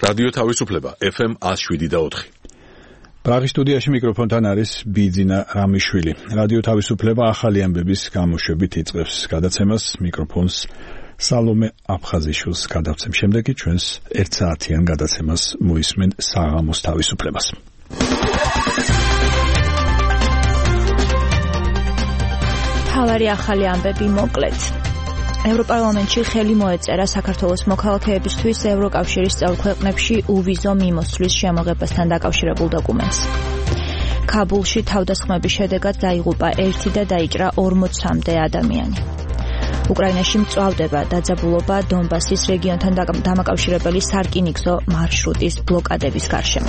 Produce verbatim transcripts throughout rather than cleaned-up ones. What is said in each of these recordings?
რადიო თავისუფლება ეფ ემ one oh seven და four. პრაღის სტუდიაში მიკროფონთან არის ბიძინა რამიშვილი. რადიო თავისუფლება ახალი ამბების გამოშვებით იწყებს გადაცემას. მიკროფონს სალომე აფხაზიშვილს გადავცემ. შემდეგ კი ჩვენს ერთ საათიან გადაცემას მოისმენ საღამოს თავისუფლებას. თავარი ახალი ამბები მოკლედ. ევროპარლამენტში ხელი მოეწერა საქართველოს მოქალაქეებისთვის ევროკავშირის წევრ ქვეყნებში უვიზო მიმოსვლის შემოღებასთან დაკავშირებულ დოკუმენტს. ქაბულში თავდასხმების შედეგად დაიღუპა ერთი და დაიჭრა ორმოცამდე ადამიანი. უკრაინაში მწვავდება დაძაბულობა დონბასის რეგიონთან დამაკავშირებელი სარკინიგზო მარშრუტის ბლოკადების გარშემო.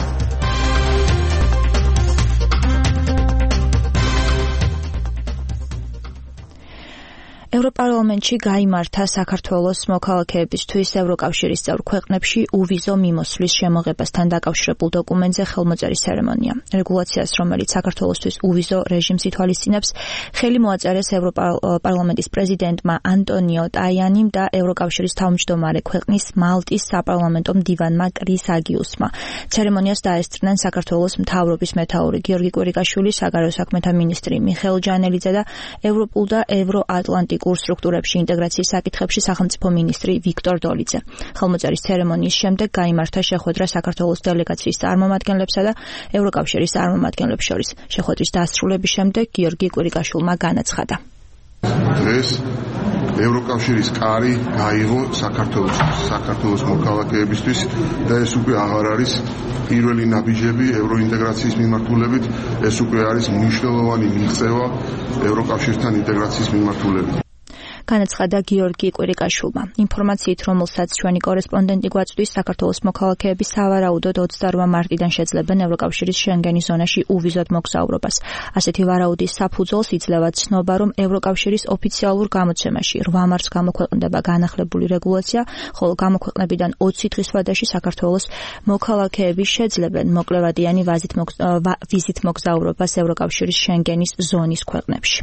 ევროპარლამენტში გაიმართა საქართველოს მოქალაქეებისთვის ევროკავშირის წევრ ქვეყნებში უვიზო მიმოსვლის შემოღებასთან დაკავშირებულ დოკუმენტზე ხელმოწერის ცერემონია. რეგულაციას, რომელიც საქართველოსთვის უვიზო რეჟიმს ითვალისწინებს, ხელი მოაწერეს ევროპარლამენტის პრეზიდენტმა ანტონიო ტაიანიმ და ევროკავშირის თავმჯდომარე ქვეყნის მალტის საპარლამენტო მდივანმა კრის აგიუსმა. ცერემონიას დაესწრნენ საქართველოს მთავრობის მეთაური გიორგი კვირიკაშვილი, საგარეო საქმეთა მინისტრი მიხეილ ჯანელიძე და ევროპულ და ევროატლანტიკ სტრუქტურებში ინტეგრაციის საკითხებში სახელმწიფო მინისტრი ვიქტორ დოლიძე. ხელმოწერის ცერემონიის შემდეგ გაიმართა შეხვედრა საქართველოს დელეგაციის წარმომადგენლებსა და ევროკავშირის წარმომადგენლებს შორის. შეხვედრის დასრულების შემდეგ გიორგი კვირიკაშვილმა განაცხადა. დღეს ევროკავშირის კარი გაიღო საქართველოს საქართველოს მოქალაქეებისთვის და ეს უკვე აღარ არის პირველი ნაბიჯები ევროინტეგრაციის მიმართულებით, ეს უკვე არის მნიშვნელოვანი მიღწევა ევროკავშირთან ინტეგრაციის მიმართულებით. განაცხადა გიორგი კვირიკაშვილმა. ინფორმაციით, რომელსაც ჩვენი კორესპონდენტი გვაწვდის, საქართველოს მოქალაქეები სავარაუდოდ ოცდაორ მარტიდან შეძლებენ ევროკავშირის შენგენის ზონაში უვიზოდ მოგზაურობას. ასეთი ვარაუდის საფუძველს იძლევა ცნობა, რომ ევროკავშირის ოფიციალურ გამოცემაში რვა მარტს გამოქვეყნდება განახლებული რეგულაცია, ხოლო გამოქვეყნებიდან ოცი დღის ვადაში საქართველოს მოქალაქეები შეძლებენ მოკლევადიანი ვიზით მოგზაურობას ევროკავშირის შენგენის ზონის ქვეყნებში.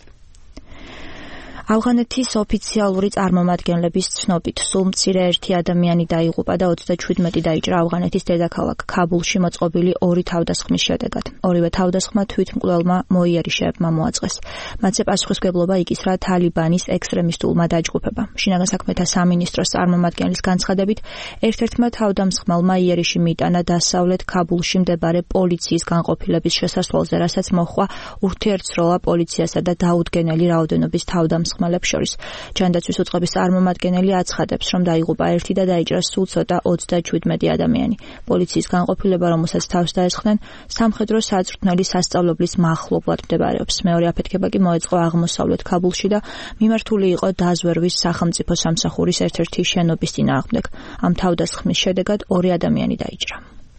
ავღანეთის ოფიციალური წარმომადგენლების ცნობით, სულ მცირე ერთი ადამიანი დაიღუპა და ოცდაჩვიდმეტი დაიჭრა ავღანეთის დედაქალაქ ქაბულში მოწყობილი ორი თავდასხმის შედეგად. ორივე თავდასხმა თვითმკვლელმა მოიერიშეებმა მოაწყეს. მათზე პასუხისმგებლობა იკისრა თალიბანის ექსტრემისტულმა დაჯგუფებამ. შინაგან საქმეთა სამინისტროს წარმომადგენლის განცხადებით, ერთ-ერთმა თავდამსხმელმა იერიში მიიტანა დასავლეთ ქაბულში მდებარე პოლიციის განყოფილების შესასვლელზე, რასაც მოჰყვა ურთიერთსროლა პოლიციასა და დაუდგენელი რაოდენობის თავდამსხმელებს შორის. ჯანდაცვის უწყების წარმომადგენელი აცხადებს, რომ დაიღუპა ერთი და დაიჭრა სულ ცოტა ოცდაჩვიდმეტი ადამიანი. პოლიციის განყოფილება, რომელსაც თავს დაესხნენ, სამხედრო საზრდნელი სასწავლებლის მახლობლად მდებარეობს. მეორე აფეთქება კი მოეწყო აღმოსავლეთ ქაბულში და მიმართული იყო დაზვერვის სახელმწიფო სამსახურის ერთ-ერთი შენობის წინააღმდეგ. ამ თავდასხმის შედეგად ორი ადამიანი დაიჭრა.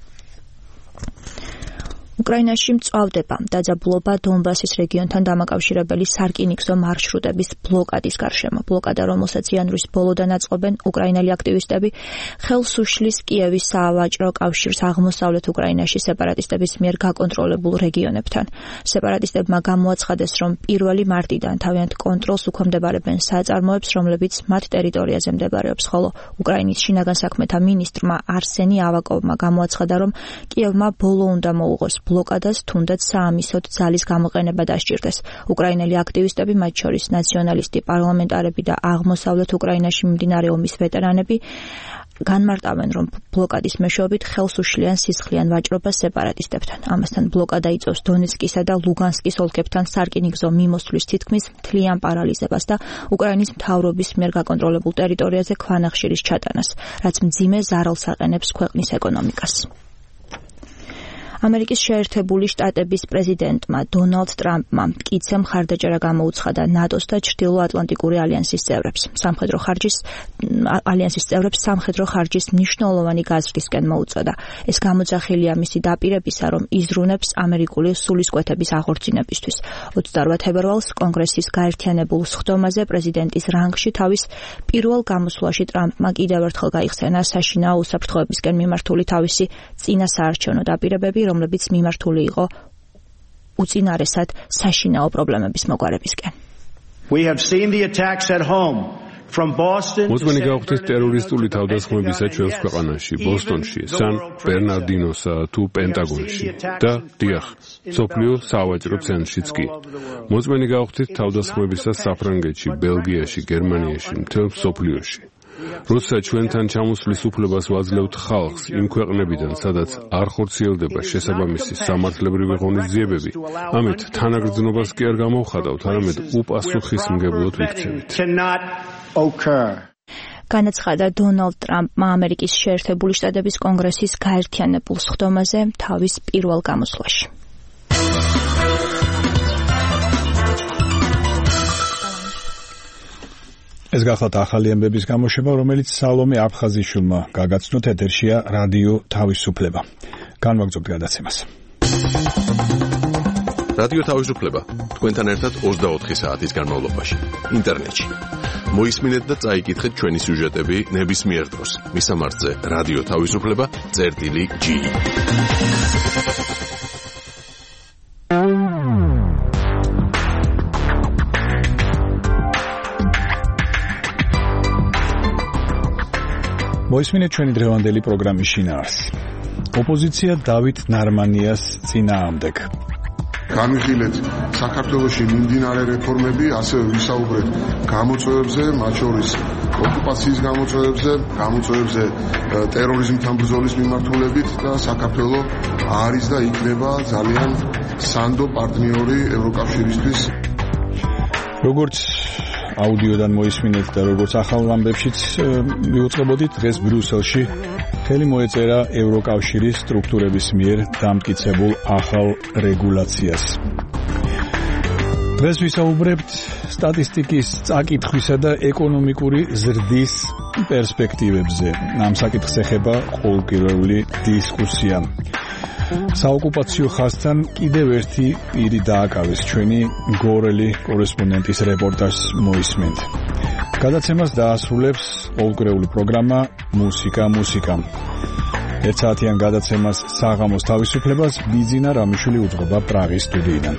უკრაინაში მწვავდება დაძაბულობა დონბასის რეგიონთან დამაკავშირებელი სარკინიგზო მარშრუტების ბლოკადის გარშემო. ბლოკადა, რომელსაც იანვრის ბოლოდან აწყობენ უკრაინელი აქტივისტები, ხელს უშლის კიევის სავაჭრო კავშირს აღმოსავლეთ უკრაინაში სეპარატისტების მიერ გაკონტროლებულ რეგიონებთან. სეპარატისტებმა გამოაცხადეს, რომ პირველი მარტიდან თავიანთ კონტროლს უქვემდებარებენ საწარმოებს, რომლებიც მათ ტერიტორიაზე მდებარეობს, ხოლო უკრაინის შინაგან საქმეთა მინისტრმა არსენი ავაკოვმა გამოაცხადა, რომ კიევმა ბოლო უნდა მოუღოს ბლოკადას, თუნდაც საამისოდ ძალის გამოყენება დასჭირდეს. უკრაინელი აქტივისტები, მათ შორის ნაციონალისტი პარლამენტარები და აღმოსავლეთ უკრაინაში მიმდინარე ომის ვეტერანები, განმარტავენ, რომ ბლოკადის მეშვეობით ხელს უშლიან სისხლიან ვაჭრობას სეპარატისტებთან. ამასთან ბლოკადა იწვევს დონეცკისა და ლუგანსკის ოლქებთან სარკინიგზო მიმოსვლის თითქმის მთლიან პარალიზებას და უკრაინის მთავრობის მიერ გაკონტროლებულ ტერიტორიაზე ქვანახშირის ჩატანას, რაც მძიმე ზარალს აყენებს ქვეყნის ეკონომიკას. ამერიკის შეერთებული შტატების პრეზიდენტმა დონალდ ტრამპმა მტკიცე მხარდაჭერა გამოუცხადა ნატოს და ჩრდილოატლანტიკური ალიანსის წევრებს. სამხედრო ხარჯის ალიანსის წევრებს სამხედრო ხარჯის მნიშვნელოვანი გაზრდისკენ მოუწოდა. ეს გამოძახილია მისი დაპირებისა, რომ იზრუნებს ამერიკული სულისკვეთების აღორძინებისთვის. ოცდაორ თებერვალს კონგრესის გაერთიანებულ სხდომაზე პრეზიდენტის რანგში თავის პირველ გამოსვლაში ტრამპმა კიდევ ერთხელ გაიხსენა საშინაო უსაფრთხოებისკენ მიმართული თავისი წინა საარჩევნო დაპირებები, რომლებიც მიმართული იყო უწინარესად საშინაო პრობლემების მოგვარებისკენ. We have seen the attacks at home მოწმენი გაუხდით ტერორისტული თავდასხმებისა ჩვენს ქვეყანაში, ბოსტონში, სან ბერნარდინოსა თუ პენტაგონში და დიახ, სოფლიო სავაჭრო ცენტრშიც კი. მოწმენი გაუხდით თავდასხმებისა საფრანგეთში, ბელგიაში, გერმანიაში, მთელ სოფლიოში. როცა ჩვენთან ჩამოსვლის უფლებას ვაძლევთ ხალხს იმ ქვეყნებიდან, სადაც არ ხორციელდება შესაბამისი სამართლებრივი ღონისძიებები, ამით თანაგრძნობას კი არ გამოვხატავთ, არამედ უპასუხისმგებლოდ ვიქცევით. განაცხადა დონალდ ტრამპმა ამერიკის შეერთებული შტატების კონგრესის გაერთიანებულ სხდომაზე თავის პირველ გამოსვლაში. ეს გახლავთ ახალი ამბების გამოშვება, რომელიც სალომე აფხაზიშვილმა გაგაცნოთ. ეთერშია რადიო თავისუფლება. განვაგრძობთ გადაცემას. რადიო თავისუფლება თქვენთან ერთად ოცდაოთხი საათის განმავლობაში ინტერნეტში. მოისმინეთ და წაიკითხეთ ჩვენი სიუჟეტები ნებისმიერ დროს. მისამართზე რადიო თავისუფლება წერტილი ჯი. მოისმინეთ ჩვენი დღევანდელი პროგრამის შინაარსი. ოპოზიცია დავით ნარმანიას წინააღმდეგ. განვიხილეთ საქართველოში მიმდინარე რეფორმები, ასევე ვისაუბრეთ გამოწვევებზე, მათ შორის ოკუპაციის გამოწვევებზე, გამოწვევებზე ტერორიზმთან ბრძოლის მიმართულებით და საქართველო არის და იქნება ძალიან სანდო პარტნიორი ევროკავშირისთვის. როგორც აუდიოდან მოისმინეთ და როგორც ახალ ამბებშიც მივუწყებოდით, დღეს ბრიუსელში ხელი მოეწერა ევროკავშირის სტრუქტურების მიერ დამტკიცებულ ახალ რეგულაციას. დღეს ვისაუბრებთ სტატისტიკის წაკითხვისა და ეკონომიკური ზრდის პერსპექტივებზე. ამ საკითხს ეხება ყოველკვირეული დისკუსია. საოკუპაციო ხაზთან კიდევ ერთი პირი დააკავეს, ჩვენი გორელი კორესპონდენტის რეპორტაჟს მოისმენთ. გადაცემას დაასრულებს ყოველკვირეული პროგრამა მუსიკა მუსიკა. ერთ საათიან გადაცემას საღამოს თავისუფლებას ბიძინა რამიშვილი უძღვება პრაღის სტუდიიდან.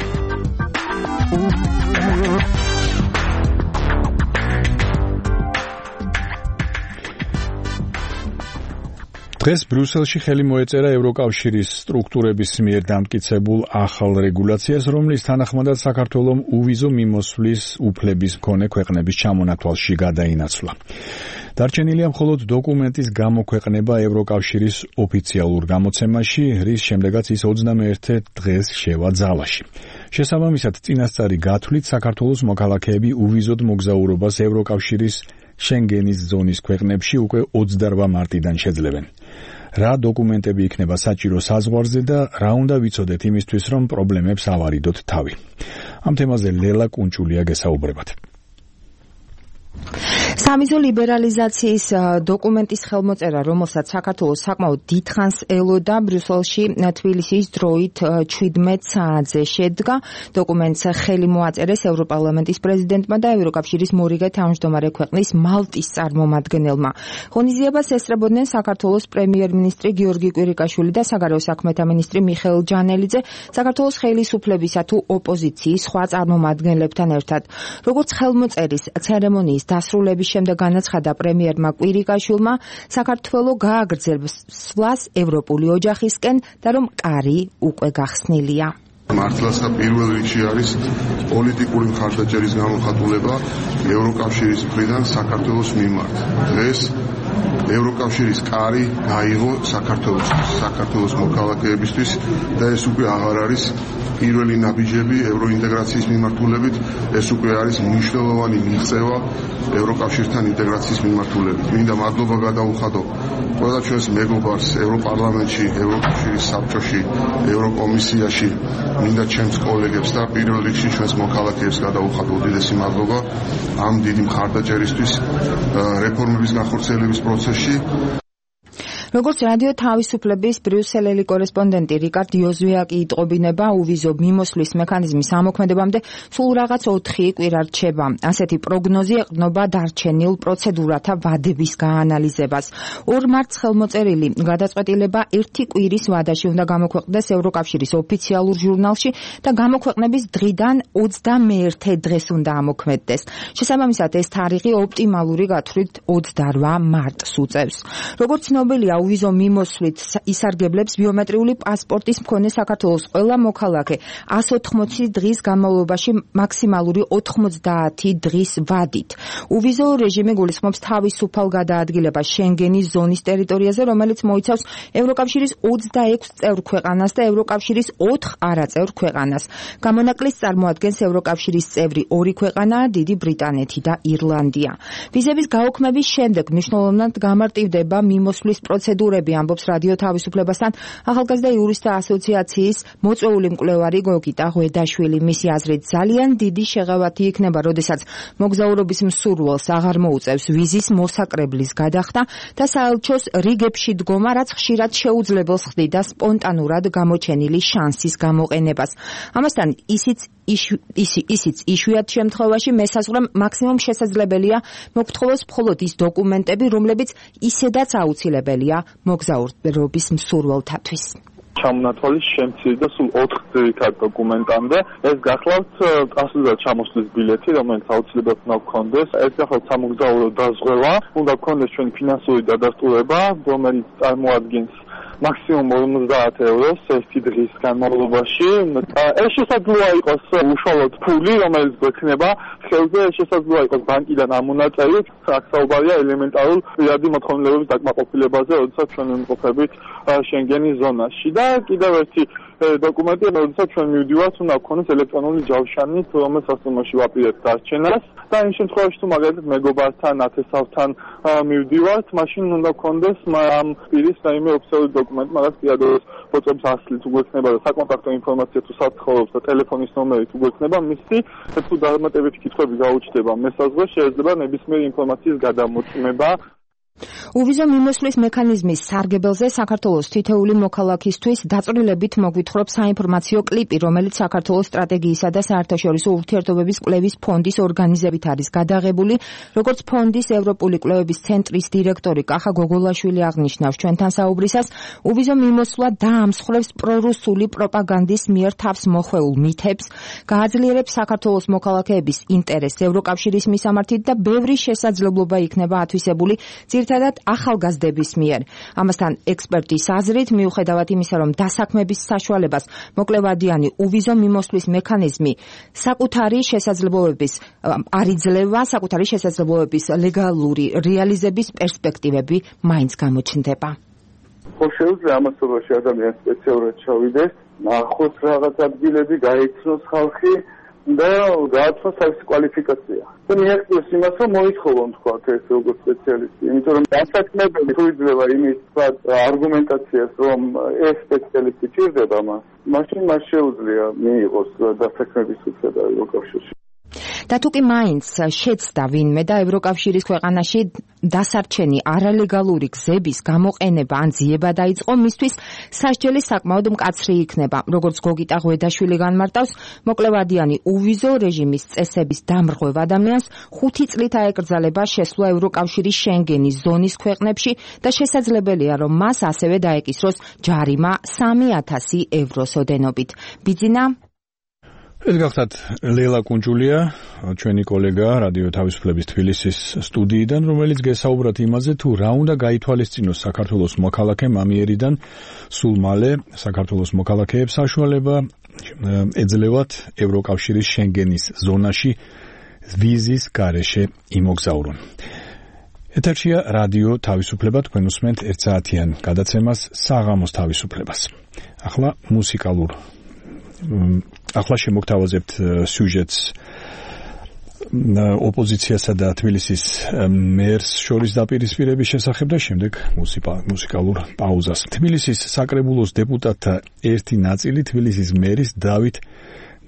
დღეს ბრიუსელში ხელი მოეწერა ევროკავშირის სტრუქტურების მიერ დამტკიცებულ ახალ რეგულაციას, რომლის თანახმადაც საქართველომ უვიზო მიმოსვლის უფლების მქონე ქვეყნების ჩამონათვალში გადაინაცვლა. დარჩენილია მხოლოდ დოკუმენტის გამოქვეყნება ევროკავშირის ოფიციალურ გამოცემაში, რის შემდეგაც ის ოცდამეერთე დღეს შევა ძალაში. შესაბამისად, წინასწარი გათვლით საქართველოს მოქალაქეები უვიზოდ მოგზაურობას ევროკავშირის შენგენის ზონის ქვეყნებში უკვე ოცდარვა მარტიდან შეძლებენ. რა დოკუმენტები იქნება საჭირო საზღვარზე და რა უნდა ვიცოდეთ იმისთვის, რომ პრობლემებს ავარიდოთ თავი. ამ თემაზე ლელა კუნჭულია გესაუბრებათ. სამიზო ლიბერალიზაციის დოკუმენტის ხელმოწერა, რომელსაც საქართველოს საკმაოდ დიდხანს ელოდა, ბრიუსელში თბილისის დროით შვიდმეტ საათზე შედგა. დოკუმენტს ხელი მოაწერეს ევროპარლამენტის პრეზიდენტმა და ევროკავშირის მორიგე თავმჯდომარე ქვეყნის მალტის წარმომადგენელმა. ღონისძიებას ესწრებოდნენ საქართველოს პრემიერ-მინისტრი გიორგი კვირიკაშვილი და საგარეო საქმეთა მინისტრი მიხეილ ჯანელიძე, საქართველოს ხელისუფლებისა თუ ოპოზიციის სხვა წარმომადგენლებთან ერთად. როგორც ხელმოწერის ცერემონიის დასრულების შემდეგ განაცხადა პრემიერმა კვირიკაშვილმა, საქართველო გააგრძელებს სვლას ევროპული ოჯახისკენ და რომ კარი უკვე გახსნილია. მართლაც და პირველ რიგში არის პოლიტიკური მხარდაჭერის გამოხატულება ევროკავშირის მხრიდან საქართველოს მიმართ. დღეს ევროკავშირის კარი გაიღო საქართველოს საქართველოს მოქალაქეებისთვის და ეს უკვე აღარ არის პირველი ნაბიჯები ევროინტეგრაციის მიმართულებით, ეს უკვე არის მნიშვნელოვანი მიღწევა ევროკავშირთან ინტეგრაციის მიმართულებით. მინდა მადლობა გადაუხადო ყველა ჩვენს მეგობარს ევროპარლამენტში, ევროკავშირის საბჭოში, ევროკომისიაში, მინდა ჩემს კოლეგებს და პირველ რიგში ჩვენს მოქალაქეებს გადაუხადო უდიდესი მადლობა ამ დიდი მხარდაჭერისთვის რეფორმების განხორციელების პროცესში. როგორც რადიო თავისუფლების ბრიუსელელი კორესპონდენტი რიკარდ იოზვიაკი იტყობინება, უვიზო მიმოსვლის მექანიზმის ამოქმედებამდე სულ რაღაც ოთხი კვირა რჩება. ასეთი პროგნოზი ეყრდნობა დარჩენილ პროცედურათა ვადების გაანალიზებას. ორ მარტს ხელმოწერილი გადაწყვეტილება ერთი კვირის ვადაში უნდა გამოქვეყნდეს ევროკავშირის ოფიციალურ ჟურნალში და გამოქვეყნების დღიდან ოცდამეერთე დღეს უნდა ამოქმედდეს. შესაბამისად, ეს თარიღი ოპტიმალური გათვლით ოცდაორ მარტს უწევს. როგორც ცნობილია, უვიზო მიმოსვლით ისარგებლებს ბიომეტრიული პასპორტის მქონე საქართველოს ყველა მოქალაქე εκατს ოთხმოცი დღის განმავლობაში მაქსიმალური ოთხმოცდაათი დღის ვადით. უვიზო რეჟიმი გულისხმობს თავისუფალ გადაადგილებას შენგენის ზონის ტერიტორიაზე, რომელიც მოიცავს ევროკავშირის ოცდაექვს წევრ ქვეყანას და ევროკავშირის ოთხ არაწევრ ქვეყანას. გამონაკლისს წარმოადგენს ევროკავშირის წევრი ორი ქვეყანა, დიდი ბრიტანეთი და ირლანდია. ვიზების გაუქმების შემდეგ მნიშვნელოვნად გამარტივდება მიმოსვლის პროცედურები, ამბობს რადიო თავისუფლებასთან ახალგაზრდა იურისტთა ასოციაციის მოწვეული მკვლევარი გოგიტა ღვედაშვილი. მისი აზრით, ძალიან დიდი შეღავათი იქნება, როდესაც მოგზაურობის მსურველს აღარ მოუწევს ვიზის მოსაკრებლის გადახდა და საელჩოს რიგებში დგომა, რაც ხშირად შეუძლებელს ხდიდა სპონტანურად გამოჩენილი შანსის გამოყენებას. ამასთან ისიც ისიც იშვიათ შემთხვევაში მესაზღვრემ მაქსიმუმ შესაძლებელია მოგთხოვოს მხოლოდ ის დოკუმენტები, რომლებიც ისედაც აუცილებელია მოგზაურობის მსურველთათვის. ჩამონათვალის შემცირდა და სულ ოთხ ძირითად დოკუმენტამდე. ეს გახლავთ წასვლისა ჩამოსვლის ბილეთი, რომელიც აუცილებლად უნდა გქონდეს. ეს გახლავთ სამოგზაურო დაზღვევა, უნდა გქონდეს ჩვენი ფინანსური დადასტურება, რომელიც წარმოადგენს მაქსიმუმ ორმოცდაათ ევროს ერთი დღის განმავლობაში. ეს შესაძლოა იყოს უშუალოდ ფული, რომელიც გვექნება ხელზე, ეს შესაძლოა იყოს ბანკიდან ამონაწერი. აქ საუბარია ელემენტარულ პირადი მოთხოვნილებების დაკმაყოფილებაზე, როდესაც ჩვენ ვიმყოფებით შენგენის ზონაში. და კიდევ ერთი დოკუმენტი, როდესაც ჩვენ მივდივართ, უნდა გქონდეს ელექტრონული ჯავშანით, რომელიც სასტუმროში ვაპირებთ დარჩენას. და იმ შემთხვევაში თუ მაგალითად მეგობართან, ათესავთან მივდივართ, მაშინ უნდა გქონდეს ამ პირის რაიმე ოფიციალური დოკუმენტი, მაგას პირადობის ფოტოების ასლი თუ გვექნება და საკონტაქტო ინფორმაცია თუ საცხოვრობს და ტელეფონის ნომერი თუ გვექნება, მისი თუ დამატებითი კითხვები გაუჩნდება მესაზღვრე, შეიძლება ნებისმიერი ინფორმაციის გადამოწმება. უვიზო მიმოსვლის მექანიზმის სარგებელზე საქართველოს თითოეული მოქალაქისთვის დაწვრილებით მოგვითხრობს საინფორმაციო კლიპი, რომელიც საქართველოს სტრატეგიისა და საერთაშორისო ურთიერთობების კვლევის ფონდის ორგანიზებით არის გადაღებული. როგორც ფონდის ევროპული კვლევების ცენტრის დირექტორი კახა გოგოლაშვილი აღნიშნავს ჩვენთან საუბრისას, უვიზო მიმოსვლა დაამსხვრევს პრორუსული პროპაგანდის მიერ თავს მოხვეულ მითებს, გააძლიერებს საქართველოს მოქალაქეების ინტერესს ევროკავშირის მისამართით და ბევრი შესაძლებლობა იქნება ათვისებული ძირითადად ახალგაზრდების მიერ. ამასთან ექსპერტის აზრით, მიუხედავად იმისა, რომ დასაქმების საშუალებას მოკლევადიანი უვიზო მიმოსვლის მექანიზმი საკუთარი შესაძლებლობების არ იძლევა, საკუთარი შესაძლებლობების ლეგალური რეალიზების პერსპექტივები მაინც გამოჩნდება. ხო, შეუძლია ამასობაში ადამიანს სპეციალურად ჩავიდეს, ნახოს რაღაც ადგილები, გაიცნოს ხალხი და გააცნოს თავისი კვალიფიკაცია. და მიაღწიოს იმას, რომ მოითხოვონ თქვა ეს როგორც სპეციალისტი, იმიტომ რომ დასაქმებელი თუ იძლევა იმის არგუმენტაციას, რომ ეს სპეციალისტი ჭირდება მას, მაშინ მას შეუძლია მიიღოს დასაქმების უწედა ევროკავშირში. და თუ კი მაინც შეცდა ვინმე და ევროკავშირის ქვეყანაში დასარჩენი არალეგალური გზების გამოყენება ან ძიება დაიწყო, მისთვის სასჯელი საკმაოდ მკაცრი იქნება. როგორც გოგიტა ღვედაშვილი განმარტავს, მოკლევადიანი უვიზო რეჟიმის წესების დამრღვევ ადამიანს ხუთი წლით აეკრძალება შესვლა ევროკავშირის შენგენის ზონის ქვეყნებში და შესაძლებელია, რომ მას ასევე დაეკისროს ჯარიმა სამი ათასი ევროს ოდენობით. ბიძინა ეს გახლავთ ლელა კუნჯულია, ჩვენი კოლეგა რადიო თავისუფლების თბილისის სტუდიიდან, რომელიც გესაუბრათ იმაზე, თუ რა უნდა გაითვალისწინოს საქართველოს მოქალაქემ ამიერიდან სულ მალე საქართველოს მოქალაქეებს საშუალება ეძლევათ ევროკავშირის შენგენის ზონაში ვიზის გარეშე იმოგზაურონ. ეთერშია რადიო თავისუფლება, თქვენ უსმენთ ერთ საათიან გადაცემას საღამოს თავისუფლებას. ახლა მუსიკალურ ახლა შემოგთავაზებთ სიუჟეტს ოპოზიციასა და თბილისის მერს შორის დაპირისპირების შესახებ და შემდეგ მუსიკალურ პაუზას. თბილისის საკრებულოს დეპუტატთა ერთი ნაწილი თბილისის მერის დავით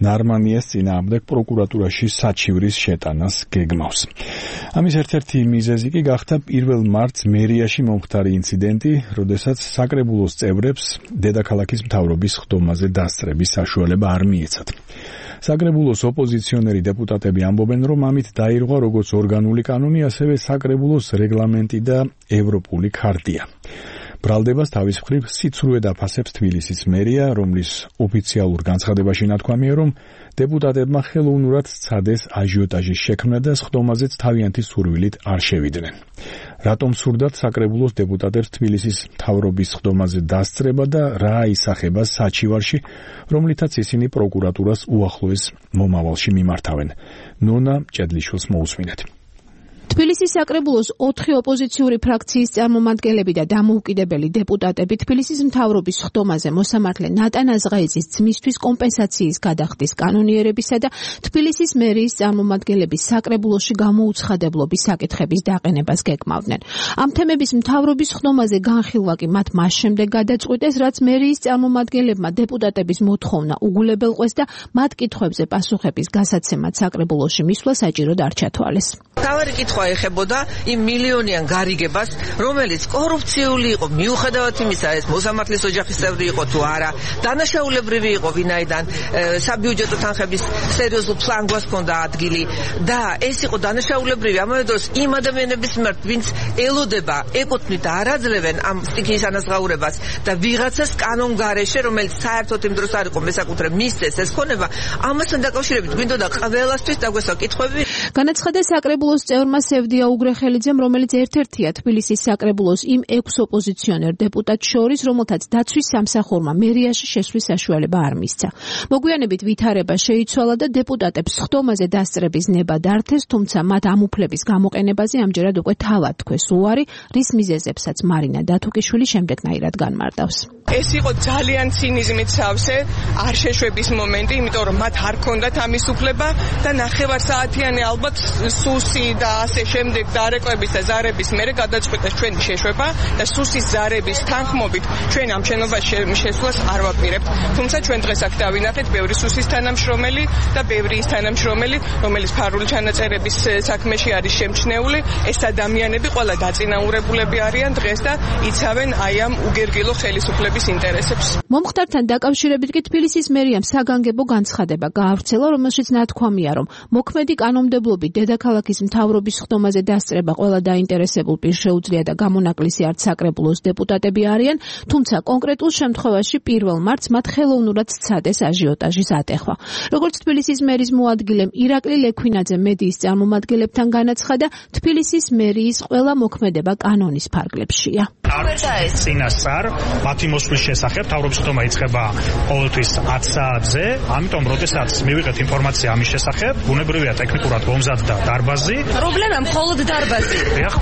ნარმანიას წინააღმდეგ პროკურატურაში საჩივრის შეტანას გეგმავს. ამის ერთ-ერთი მიზეზი კი გახდა პირველ მარტს მერიაში მომხდარი ინციდენტი, როდესაც საკრებულოს წევრებს დედაქალაქის მთავრობის ხდომაზე დასწრების საშუალება არ მიეცათ. საკრებულოს ოპოზიციონერი დეპუტატები ამბობენ, რომ ამით დაირღვა როგორც ორგანული კანონი, ასევე საკრებულოს რეგლამენტი და ევროპული ქარტია. ბრალდებას თავის მხრივ სიცრუედ აფასებს თბილისის მერია, რომლის ოფიციალურ განცხადებაში ნათქვამია, რომ დეპუტატებმა ხელოვნურად სცადეს აჟიოტაჟის შექმნა და სხდომაზეც თავიანთი სურვილით არ შევიდნენ. რატომ სურდათ საკრებულოს დეპუტატებს თბილისის მთავრობის სხდომაზე დასწრება და რა აისახება საჩივარში, რომლითაც ისინი პროკურატურას უახლოეს მომავალში მიმართავენ. ნონა ჭედლიშვილს მოусმინეთ. თბილისის საკრებულოს ოთხი ოპოზიციური ფრაქციის წარმომადგენლები და დამოუკიდებელი დეპუტატები თბილისის მთავრობის სხდომაზე მოსამართლე ნატან აზღაიძის ძმისთვის კომპენსაციის გადახდის კანონიერებისა და თბილისის მერიის წარმომადგენლების საკრებულოში გამოუცხადებლობის საკითხების დაყენებას გეკმავდნენ. ამ თემების მთავრობის სხდომაზე განხილვა კი მათ მას შემდეგ გადაწყვიტეს, რაც მერიის წარმომადგენლებმა დეპუტატების მოთხოვნა უგულებელყვეს და მათ კითხვებზე პასუხების გასაცემად საკრებულოში მისვლა საჭიროდ არ ჩათვალეს. თავი კითხვა ეხებოდა იმ მილიონიან გარიგებას, რომელიც კორუფციული იყო, მიუხედავად იმისა, ეს მოსამართლის ოჯახის წევრი იყო თუ არა, დანაშაულებრივი იყო, ვინაიდან საბიუჯეტო თანხების სერიოზულ ფლანგვას ჰქონდა ადგილი და ეს იყო დანაშაულებრივი ამავე დროს იმ ადამიანების მიმართ, ვინც ელოდება, ეკუთვნით და არ აძლევენ ამ სტიქიის ანაზღაურებას და ვიღაცას კანონგარეშე, რომელიც საერთოდ იმ დროს არ იყო მესაკუთრე მისცეს ეს ქონება, ამასთან დაკავშირებით გვინდოდა ყველასთვის დაგვესვა კითხვები. განაცხადა საკრებულოს წევრმა სევდია უგრეხელიძემ, რომელიც ერთ-ერთია თბილისის საკრებულოს იმ ექვს ოპოზიციონერ დეპუტატს შორის, რომელთაც დაცვის სამსახურმა მერიაში შესვლის საშუალება არ მისცა. მოგვიანებით ვითარება შეიცვალა და დეპუტატებს სხდომაზე დასწრების ნება დართეს, თუმცა მათ ამ უფლების გამოყენებაზე ამჯერად უკვე თავად თქვეს უარი, რის მიზეზებსაც მარინა დათუკიშვილი შემდეგნაირად განმარტავს. ეს იყო ძალიან ცინიზმით სავსე, არ შეშვების მომენტი, იმიტომ რომ მათ არ ქონდათ ამის უფლება და ნახევარსაათიანი ალბათ სუსი და ასე შემდეგ დარეკვების და ზარების მერე გადაწყვიტეს ჩვენი შეშვება და სუსის ზარების თანხმობით ჩვენ ამ შენობაში შესვლას არ ვაპირებთ. თუმცა ჩვენ დღეს აქ დავინახეთ ბევრი სუსის თანამშრომელი და ბევრი ის თანამშრომელი, რომელიც ფარული ჩანაწერების საქმეში არის შემჩნეული, ეს ადამიანები ყველა დაწინაურებულები არიან დღეს და იცავენ აი ამ უგერგილო ხელისუფლების ინტერესებს. მომხდართან დაკავშირებით კი თბილისის მერიამ საგანგებო განცხადება გაავრცელა, რომელშიც ნათქვამია, რომ მოქმედი კანონმდებლობით დედაქალაქის მთავრობის სხდომაზე დასწრება ყველა დაინტერესებულ პირს შეუძლია და გამონაკლისი არც საკრებულოს დეპუტატები არიან, თუმცა კონკრეტულ შემთხვევაში პირველ მარტს მათ ხელოვნურად სცადეს აჟიოტაჟის ატეხვა. როგორც თბილისის მერის მოადგილემ ირაკლი ლექვინაძე მედიის წარმომადგენლებთან განაცხადა, თბილისის მერიის ყველა მოქმედება კანონის ფარგლებშია. წინასწარ მათი მოსვლის შესახებ მთავრობის სხდომა იწყება ყოველთვის ათი საათზე, ამიტომ როდესაც მივიღეთ ინფორმაცია ამის შესახებ, ბუნებრივია ტექნიკურად მომზადდა დარბაზი. პრობლემა მხოლოდ დარბაზი. ეხ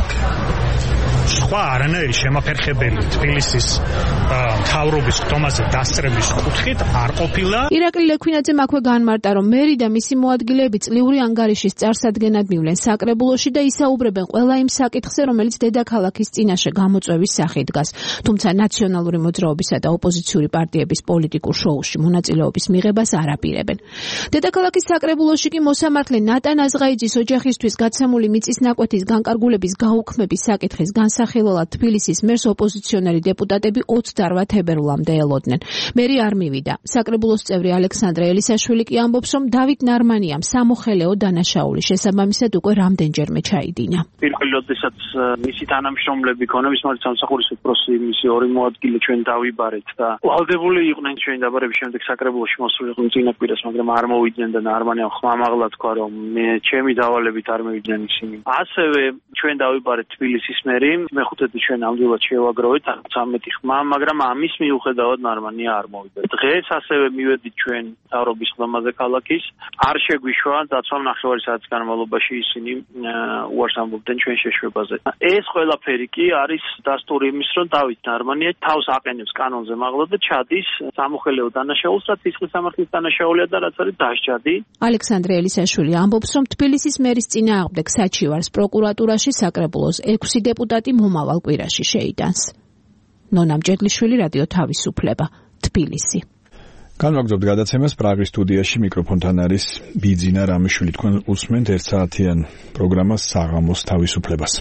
სხვა არანაირი შემაფერხებელი თბილისის მთავრობის სხდომაზე დასწრების კუთხით არ ყოფილა. ირაკლი ლექვინაძემ აქვე განმარტა, რომ მერი და მისი მოადგილეები წლიური ანგარიშის წარსადგენად მივლენ საკრებულოში და ისაუბრებენ ყველა იმ საკითხზე, რომელიც დედაქალაქის წინაშე გამოწვევის სახით დგას. თუმცა ნაციონალური მოძრაობისა და ოპოზიციური პარტიების პოლიტიკურ შოუში მონაწილეობის მიღებას არ აპირებენ. დედაქალაქის საკრებულოში კი მოსამართლე ნატან აზღაიძის ოჯახისთვის გაცემული მიწის ნაკვეთის განკარგულების გაუქმების საკითხის განსახილველად თბილისის მერს ოპოზიციონერი დეპუტატები ოცდაოთხ თებერვლამდე ელოდნენ. მერი არ მივიდა. საკრებულოს წევრი ალექსანდრე ელისაშვილი კი ამბობს, რომ დავით ნარმანიამ სამოხელეო დანაშაული შესაბამისად უკვე რამდენჯერმე ჩაიდინა. პირველ როდესაც მისი თანამშრომლები ქონების მართ სამსახურის უფროსი მისი ორი მოადგილე ჩვენ დავიბარეთ და ვალდებული იყვნენ ჩვენი დაბარების შემდეგ საკრებულოში მოსულიყვნენ წინა კვირას, მაგრამ არ მოვიდნენ და ნარმანიამ ხმამაღლა თქვა, რომ მე ჩემი დავალებით არ მივიდნენ ისინი. ასევე ჩვენ დავიბარეთ თბილისის მერი, მეხუთედი ჩვენ ნამდვილად შევაგროვეთ ცამეტი ხმა, მაგრამ ამის მიუხედავად ნარმანია არ მოვიდა. დღეს ასევე მივედით ჩვენ მთავრობის სხდომაზე ქალაქის, არ შეგვიშვა დაცვამ ნახევარი საათის განმავლობაში ისინი უარს ამბობდნენ ჩვენ შეშვებაზე. ეს ყველაფერი კი არის დასტური იმის, რომ დავით ნარმანია თავს აყენებს კანონზე მაღლა და ჩადის სამოხელეო დანაშაულს, რაც სისხლის სამართლის დანაშაულია და რაც არის დასჯადი. ალექსანდრე ელისაშვილი ამბობს, რომ თბილისის მერის წინააღმდეგ საჩივარს პროკურატურაში საკრებულოს ექვსი დეპუტატი მომავალ კვირაში შეიტანს. ნონა ჭედლიშვილი, რადიო თავისუფლება, თბილისი. განვაგრძობთ გადაცემას პრაღის სტუდიაში მიკროფონთან არის ბიძინა რამიშვილი. თქვენ უსმენთ ერთსაათიან პროგრამას საღამოს თავისუფლებას.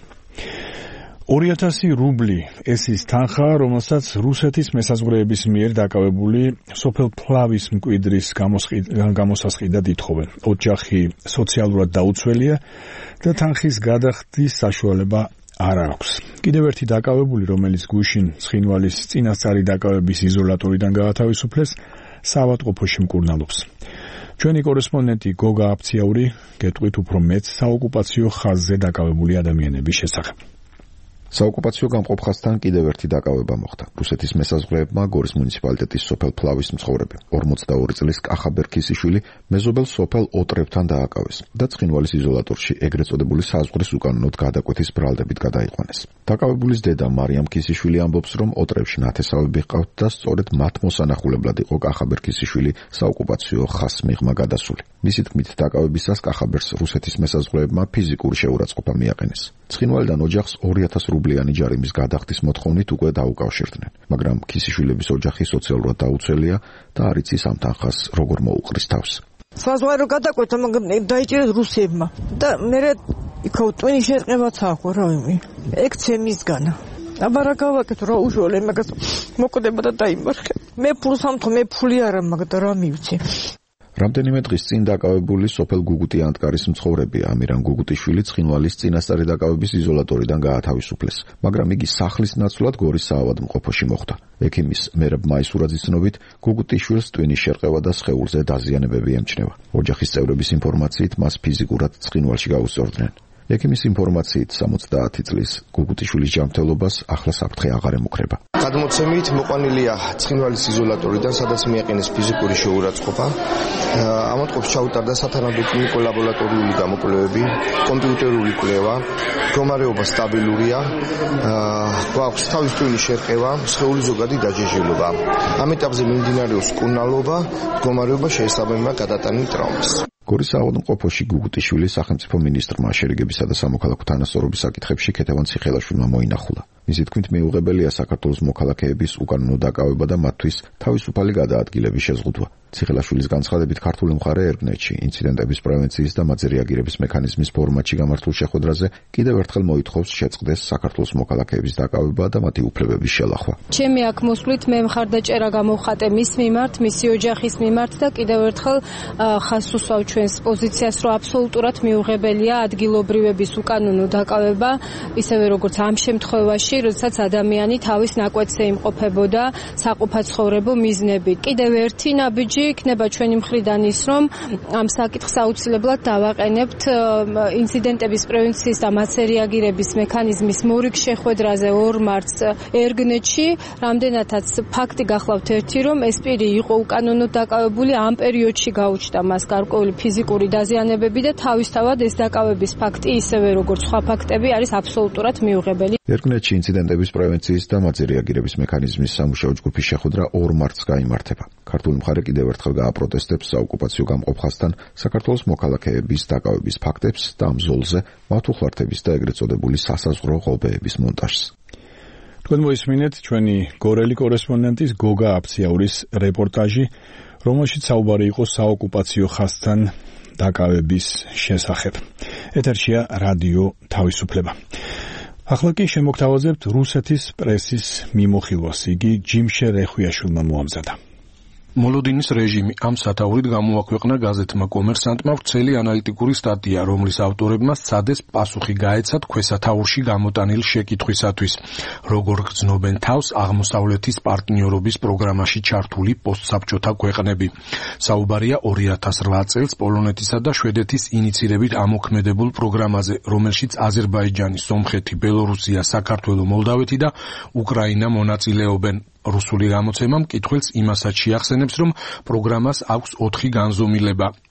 ორი ათასი რუბლი ეს ის თანხა, რომელსაც რუსეთის მესაზღვრეების მიერ დაკავებული სოფელ ფლავის მკვიდრის გამოსასყიდად ითხოვენ. ოჯახი სოციალურად დაუცველია და თანხის გადახდის საშუალება არ აქვს. კიდევ ერთი დაკავებული, რომელიც გუშინ ცხინვალის წინასწარი დაკავების იზოლატორიდან გაათავისუფლეს, საავადმყოფოში მკურნალობს. ჩვენი კორესპონდენტი გოგა აფციაური გეტყვით უფრო მეც საოკუპაციო ხაზზე დაკავებული ადამიანების შესახებ. საოკუპაციო გამყოფ ხაზთან კიდევ ერთი დაკავება მოხდა. რუსეთის მესაზღვრეებმა გორის მუნიციპალიტეტის სოფელ ფლავის მცხოვრები ორმოცდაორი წლის კახაბერ ქისიშვილი მეზობელ სოფელ ოტრებთან დააკავეს და ცხინვალის იზოლატორში ეგრეთ წოდებული საზღვრის უკანონოდ გადაკვეთის ბრალდებით გადაიყვანეს. დაკავებულის დედა მარიამ ქისიშვილი ამბობს, რომ ოტრებში ნათესავები ჰყავთ და სწორედ მათ მოსანახულებლად იყო კახაბერ ქისიშვილი საოკუპაციო ხაზს მიღმა გადასული. მისი თქმით, დაკავებისას კახაბერს რუსეთის მესაზღვრეებმა ფიზიკური შეურაცხყოფა მიაყენეს. ცხინვალიდან ოჯახს ორი ათას რუბლიანი ჯარიმის გადახდის მოთხოვნით უკვე დაუკავშირდნენ, მაგრამ ქისიშვილების ოჯახი სოციალურად დაუცველია და არ იცის ამ თანხას როგორ მოუყრის თავს. საზღვარო გადაკვეთა, მაგრამ დაიჭირეს რუსებმა და მე იქ ტვენი შეტყებაც აქვს, რა ვიმი. ექცე მისგანა. აბარა გავაკეთო რა უშუალო მაგას მოკვდება და დაიმარხე. მე ფულს ამთო, მე ფული არა მაგ და რა მივცი. რამდენიმე დღის წინ დაკავებული სოფელ გუგუტი ანტკარის მცხოვრები ამირან გუგუტიშვილი ცხინვალის წინასწარი დაკავების იზოლატორიდან გაათავისუფლეს, მაგრამ იგი სახლის ნაცვლად გორის საავადმყოფოში მოხვდა. ექიმის მერაბ მაისურაძის ცნობით, გუგუტიშვილს ტვინის შერყევა და სხეულზე დაზიანებები ემჩნევა. ოჯახის წევრების ინფორმაციით მას ფიზიკურად ცხინვალში გაუსწორდნენ. ექიმის ინფორმაციით სამოცდაათი წლის გუგუტიშვილის ჯანმრთელობას ახლა საფრთხე აღარ ემუქრება. გადმოცემით მოყვანილია ცხინვალის იზოლატორიდან, სადაც მიაყენეს ფიზიკური შეურაცხყოფა. ამოტყობს ჩაუტარდა სათანადო კლინიკო ლაბორატორიული გამოკვლევები, კომპიუტერული კვლევა, მდგომარეობა სტაბილურია, გვაქვს თავის ტვინის შერყევა, სხეული ზოგადი დაჯეჟილობა. ამ ეტაპზე მიმდინარეობს მკურნალობა, მდგომარეობა შეესაბამება გადატანილ ტრაუმას. გორის საავადმყოფოში გუგუტიშვილი სახელმწიფო მინისტრმა შერიგებისა და სამოქალაქო თანასწორობის საკითხებში ქეთევან ციხელაშვილმა მოინახულა. მისი თქმით, მიუღებელია საქართველოს მოქალაქეების უკანონო დაკავება და მათთვის თავისუფალი გადაადგილების შეზღუდვა. ციხელაშვილის განცხადებით, ქართული მხარე ერგნეტში ინციდენტების პრევენციის და მათზე რეაგირების მექანიზმის ფორმატში გამართულ შეხვედრაზე კიდევ ერთხელ მოითხოვს შეწყდეს საქართველოს მოქალაქეების დაკავება და მათი უფლებების შელახვა. ჩემი აქ მოსვლით მე მხარდაჭერა გამოვხატე მის მიმართ, მისი ოჯახის მიმართ და კიდევ ერთხელ ხაზს უსვავ ჩვენს პოზიციას, რომ აბსოლუტურად მიუღებელია ადგილობრივების უკანონო დაკავება, ისევე როგორც ამ შემთხვევაში, როდესაც ადამიანი თავის ნაკვეთზე იმყოფებოდა საყოფაცხოვრებო მიზნებით. კიდევ ერთი ნაბიჯი იქნება ჩვენი მხრიდან ის, რომ ამ საკითხს აუცილებლად დავაყენებთ ინციდენტების პრევენციის და მათზე რეაგირების მექანიზმის მორიგ შეხვედრაზე ორ მარტს ერგნეტში. რამდენადაც ფაქტი გახლავთ ერთი, რომ ეს პირი იყო უკანონოდ დაკავებული, ამ პერიოდში გაუჩნდა მას გარკვეული ფიზიკური დაზიანებები და თავისთავად ეს დაკავების ფაქტი, ისევე როგორც სხვა ფაქტები, არის აბსოლუტურად მიუღებელი. ერგნეტში ინციდენტების პრევენციის და მათზე რეაგირების მექანიზმის სამუშაო ჯგუფის შეხვედრა ორ მარტს გაიმართება. ქართული მხარე კიდევ ერთხელ გააპროტესტებს საოკუპაციო გამყოფ ხაზთან საქართველოს მოქალაქეების დაკავების ფაქტებს და ამ ზოლზე მათ უხლართების და ეგრეთ წოდებული სასაზღვრო ღობეების მონტაჟს. თქვენ მოისმინეთ ჩვენი გორელი კორესპონდენტის გოგა აფციაურის რეპორტაჟი, რომელშიც საუბარი იყო საოკუპაციო ხაზთან დაკავების შესახებ. ეთერშია რადიო თავისუფლება. ახლა კი შემოგთავაზებთ რუსეთის პრესის მიმოხილვას. იგი ჯიმშე რეხვიაშვილმა მოამზადა. მოლოდინის რეჟიმი ამ სათაურით გამოაქვეყნა გაზეთმა კომერსანტმა ვრცელი ანალიტიკური სტატია, რომლის ავტორებმა სცადეს პასუხი გაეცათ ქვესათაურში გამოტანილი შეკითხვისათვის, როგორ გრძნობენ თავს აღმოსავლეთის პარტნიორობის პროგრამაში ჩართული პოსტსაბჭოთა ქვეყნები. საუბარია ორი ათას რვა წელს პოლონეთისა და შვედეთის ინიცირებით ამოქმედებულ პროგრამაზე, რომელშიც აზერბაიჯანი, სომხეთი, ბელორუსია, საქართველო, მოლდავეთი და უკრაინა მონაწილეობენ. რუსული გამოცემა მკითხველს იმასაც შეახსენებს, რომ პროგრამას აქვს ოთხი განზომილება.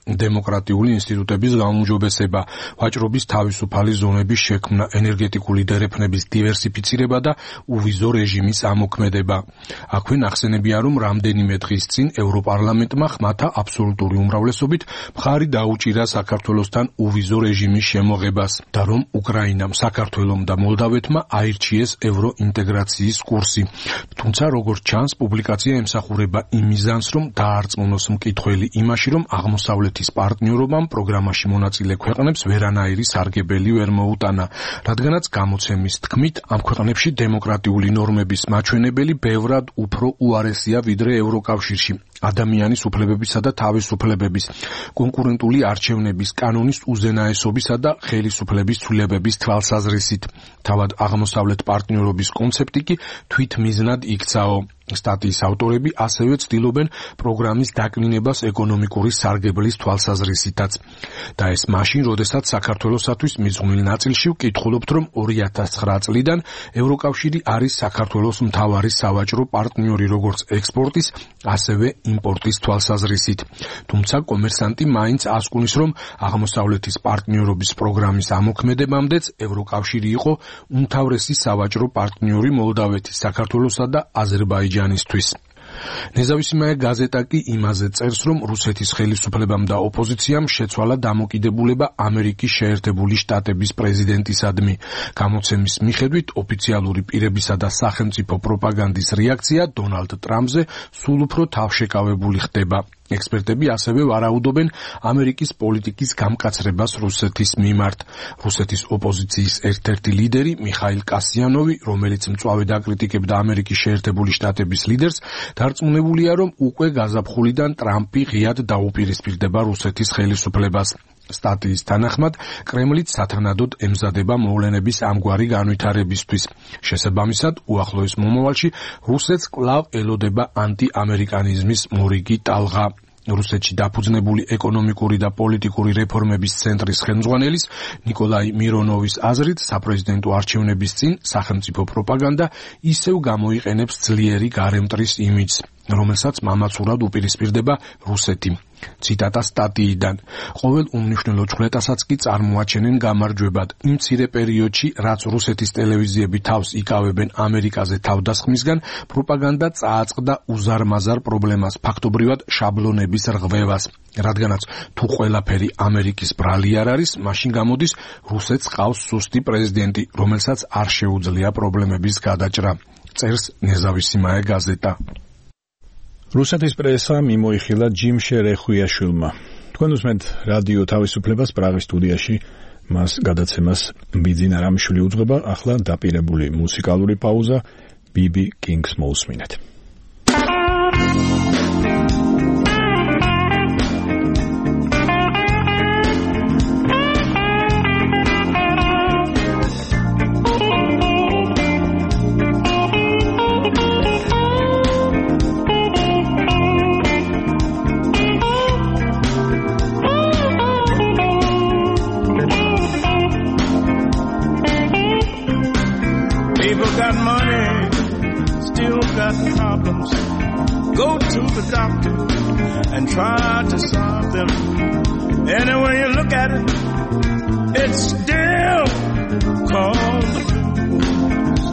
დემოკრატიული ინსტიტუტების გაუმჯობესება, ვაჭრობის თავისუფალი ზონების შექმნა, ენერგეტიკული დერეფნების დივერსიფიცირება და უვიზო რეჟიმის ამოქმედება. აქვე ნახსენებია, რომ რამდენიმე დღის წინ ევროპარლამენტმა ხმათა აბსოლუტური უმრავლესობით მხარი დაუჭირა საქართველოსთან უვიზო რეჟიმის შემოღებას და რომ უკრაინამ, საქართველომ და მოლდავეთმა აირჩიეს ევროინტეგრაციის კურსი. თუმცა, როგორც ჩანს, პუბლიკაცია ემსახურება იმ მიზანს, რომ დაარწმუნოს მკითხველი იმაში, რომ აღმოსავლეთის პარტნიორობამ პროგრამაში მონაწილე ქვეყნებს ვერანაირი სარგებელი ვერ მოუტანა, რადგანაც გამოცემის თქმით, ამ ქვეყნებში დემოკრატიული ნორმების მაჩვენებელი ბევრად უფრო უარესია ვიდრე ევროკავშირში. ადამიანის უფლებებისა და თავისუფლებების, კონკურენტული არჩევნების კანონის უზენაესობისა და ხელისუფლების ცვლილებების თვალსაზრისით. თავად აღმოსავლეთ პარტნიორობის კონცეფტი კი თვითმიზნად იქცაო. სტატიის ავტორები ასევე ცდილობენ პროგრამის დაკნინებას ეკონომიკური სარგებლის თვალსაზრისითაც. და ეს მაშინ, როდესაც საქართველოსათვის მიზღვნილ ნაწილში ვკითხულობთ, რომ ორი ათას ცხრა წლიდან ევროკავშირი არის საქართველოს მთავარი სავაჭრო პარტნიორი როგორც ექსპორტის, ასევე იმპორტის თვალსაზრისით. თუმცა კომერსანტი მაინც ასკუნის, რომ აღმოსავლეთის პარტნიორობის პროგრამის ამოქმედებამდეც ევროკავშირი იყო უმთავრესი სავაჭრო პარტნიორი მოლდავეთის, საქართველოსა და აზერბაიჯანისთვის. ნეზავისიმაე გაზეტა კი იმაზე წერს, რომ რუსეთის ხელისუფლებამ და ოპოზიციამ შეცვალა დამოკიდებულება ამერიკის შეერთებული შტატების პრეზიდენტისადმი. გამოცემის მიხედვით, ოფიციალური პირებისა და სახელმწიფო პროპაგანდის რეაქცია დონალდ ტრამპზე სულ უფრო თავშეკავებული ხდება. ექსპერტები ასევე ვარაუდობენ ამერიკის პოლიტიკის გამკაცრებას რუსეთის მიმართ. რუსეთის ოპოზიციის ერთ-ერთი ლიდერი მიხაილ კასიანოვი, რომელიც მწვავედ აკრიტიკებდა ამერიკის შეერთებული შტატების ლიდერს, დარწმუნებულია, რომ უკვე გაზაფხულიდან ტრამპი ღიად დაუპირისპირდება რუსეთის ხელისუფლებას. სტატიის თანახმად, კრემლიც სათანადოდ ემზადება მოვლენების ამგვარი განვითარებისთვის. შესაბამისად, უახლოეს მომავალში რუსეთს კვლავ ელოდება ანტიამერიკანიზმის მორიგი ტალღა. რუსეთში დაფუძნებული ეკონომიკური და პოლიტიკური რეფორმების ცენტრის ხელმძღვანელის ნიკოლაი მირონოვის აზრით, საპრეზიდენტო არჩევნების წინ სახელმწიფო პროპაგანდა ისევ გამოიყენებს ძლიერი გარემტრის იმიჯს, რომელსაც მამაცურად უპირისპირდება რუსეთი. ციტატა სტატიიდან. ყოველ უმნიშვნელო ჩხლეტასაც კი წარმოაჩენენ გამარჯვებად. იმ მცირე პერიოდში, რაც რუსეთის ტელევიზიები თავს იკავებენ ამერიკაზე თავდასხმისგან, პროპაგანდა წააწყდა უზარმაზარ პრობლემას, ფაქტობრივად შაბლონების რღვევას. რადგანაც თუ ყველაფერი ამერიკის ბრალი არ არის, მაშინ გამოდის რუსეთს ყავს სუსტი პრეზიდენტი, რომელსაც არ შეუძლია პრობლემების გადაჭრა. წერს ნეზავისიმაე გაზეტა. რუსეთის პრესა მიმოიხილა ჯიმ შერეხუიაშვილმა. თქვენ უსმენთ რადიო თავისუფლებას პრაღის სტუდიაში, მას გადაცემას ბიძინა რამიშვილი უძღვება. ახლა დაპირებული მუსიკალური პაუზა, ბიბი კინგს მოусმინეთ. Go to the doctor and try to solve them. Any way you look at it, it's still called the blues.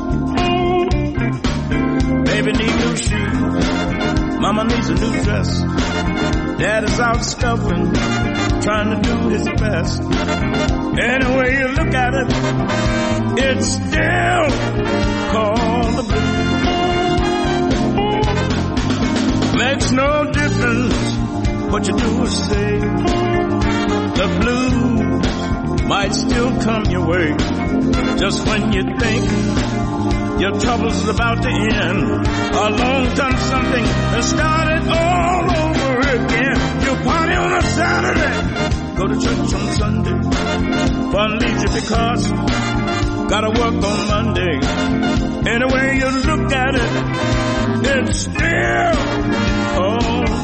Baby need new shoes, mama needs a new dress. Dad is out stubborn, trying to do his best. Any way you look at it, it's still called the blues. Makes no difference what you do or say. The blues might still come your way. Just when you think your trouble's about to end, along comes something that started all over again. You party on a Saturday, go to church on Sunday, fun leisure because gotta work on Monday. Any way you look at it, it's still all the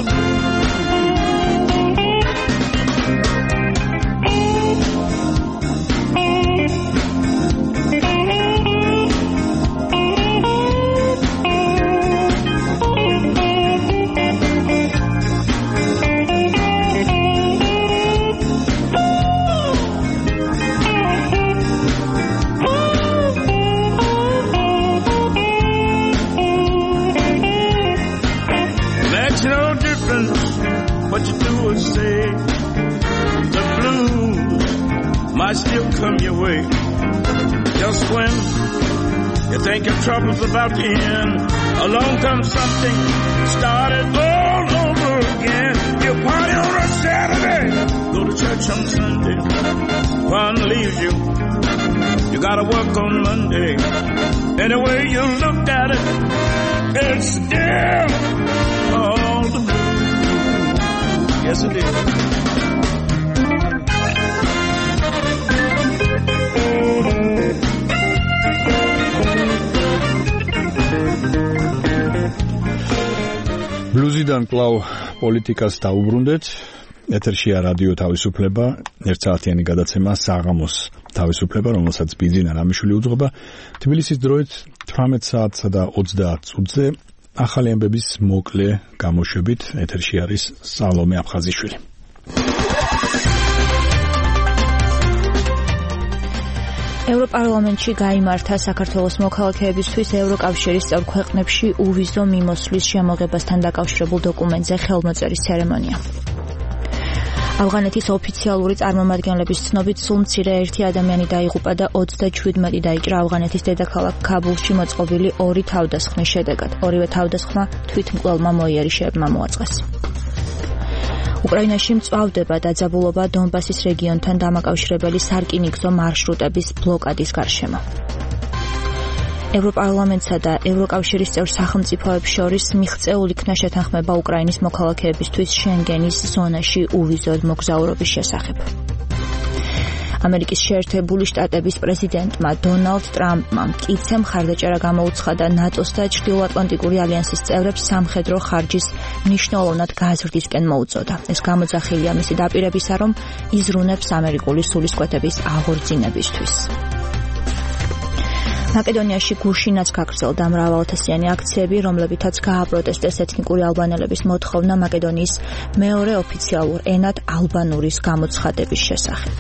might still come your way. Just when you think your trouble's about to end, along comes something started all over again. You party on a Saturday, go to church on Sunday, fun leaves you. You gotta work on Monday. Anyway you looked at it, it's still all the blues. Yes it is. ბლუზიდან კლავ პოლიტიკას დაუბრუნდეთ. ეთერშია რადიო თავისუფლება, ერთსაათიანი გადაცემა საღამოს თავისუფლება, რომელსაც ბიძინა რამიშვილი უძღვება. თბილისის დროით თვრამეტ საათსა და ოცდაათ წუთზე ახალი ამბების მოკლე გამოშვებით ეთერში არის სალომე აფხაზიშვილი. ევროპარლამენტში გაიმართა საქართველოს მოქალაქეებისთვის ევროკავშირის წევრ ქვეყნებში უვიზო მიმოსვლის შემოღებასთან დაკავშირებულ დოკუმენტზე ხელმოწერის ცერემონია. ავღანეთის ოფიციალური წარმომადგენლების ცნობით სულ მცირე ერთი ადამიანი დაიღუპა და ოცდაჩვიდმეტი დაიჭრა ავღანეთის დედაქალაქ ქაბულში მოწყობილი ორი თავდასხმის შედეგად. ორივე თავდასხმა თვითმკვლელმა მოიერიშეებმა მოაწყეს. უკრაინაში მწვავდება დაძაბულობა დონბასის რეგიონთან დამაკავშირებელი სარკინიგზო მარშრუტების ბლოკადის გარშემო. ევროპარლამენტსა და ევროკავშირის წევრ სახელმწიფოებს შორის მიღწეულ იქნა შეთანხმება უკრაინის მოქალაქეებისთვის შენგენის ზონაში უვიზოდ მოგზაურობის შესახებ. ამერიკის შეერთებული შტატების პრეზიდენტმა დონალდ ტრამპმა მტკიცე მხარდაჭერა გამოუცხადა ნატოს და ჩრდილოატლანტიკური ალიანსის წევრებს სამხედრო ხარჯის მნიშვნელოვნად გაზრდისკენ მოუწოდა. ეს გამოძახილია მისი დაპირებისა, რომ იზრუნებს ამერიკული სულისკვეთების აღორძინებისთვის. მაკედონიაში გუშინაც გაგრძელდა მრავალათასიანი აქციები, რომლებითაც გააპროტესტეს ეთნიკური ალბანელების მოთხოვნა მაკედონიის მეორე ოფიციალურ ენად ალბანურის გამოცხადების შესახებ.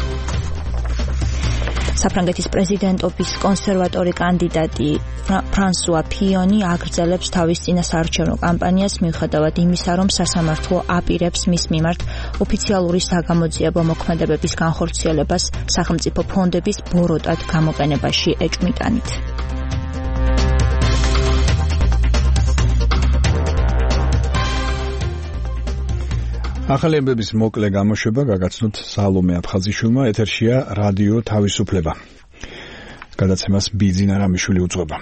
საფრანგეთის პრეზიდენტობის კონსერვატორი კანდიდატი ფრანსუა ფიონი აგრძელებს თავის წინასაარჩევნო კამპანიას მიუხედავად იმისა, რომ სასამართლო აპირებს მის მიმართ ოფიციალური საგამოძიებო მოქმედებების განხორციელებას სახელმწიფო ფონდების ბოროტად გამოყენებაში ეჭვმიტანით. ახალი ამბების მოკლე გამოშვება გაგაცნოთ სალომე აფხაზიშვილმა. ეთერშია რადიო თავისუფლება. გადაცემას ბიძინა რამიშვილი უძღვება.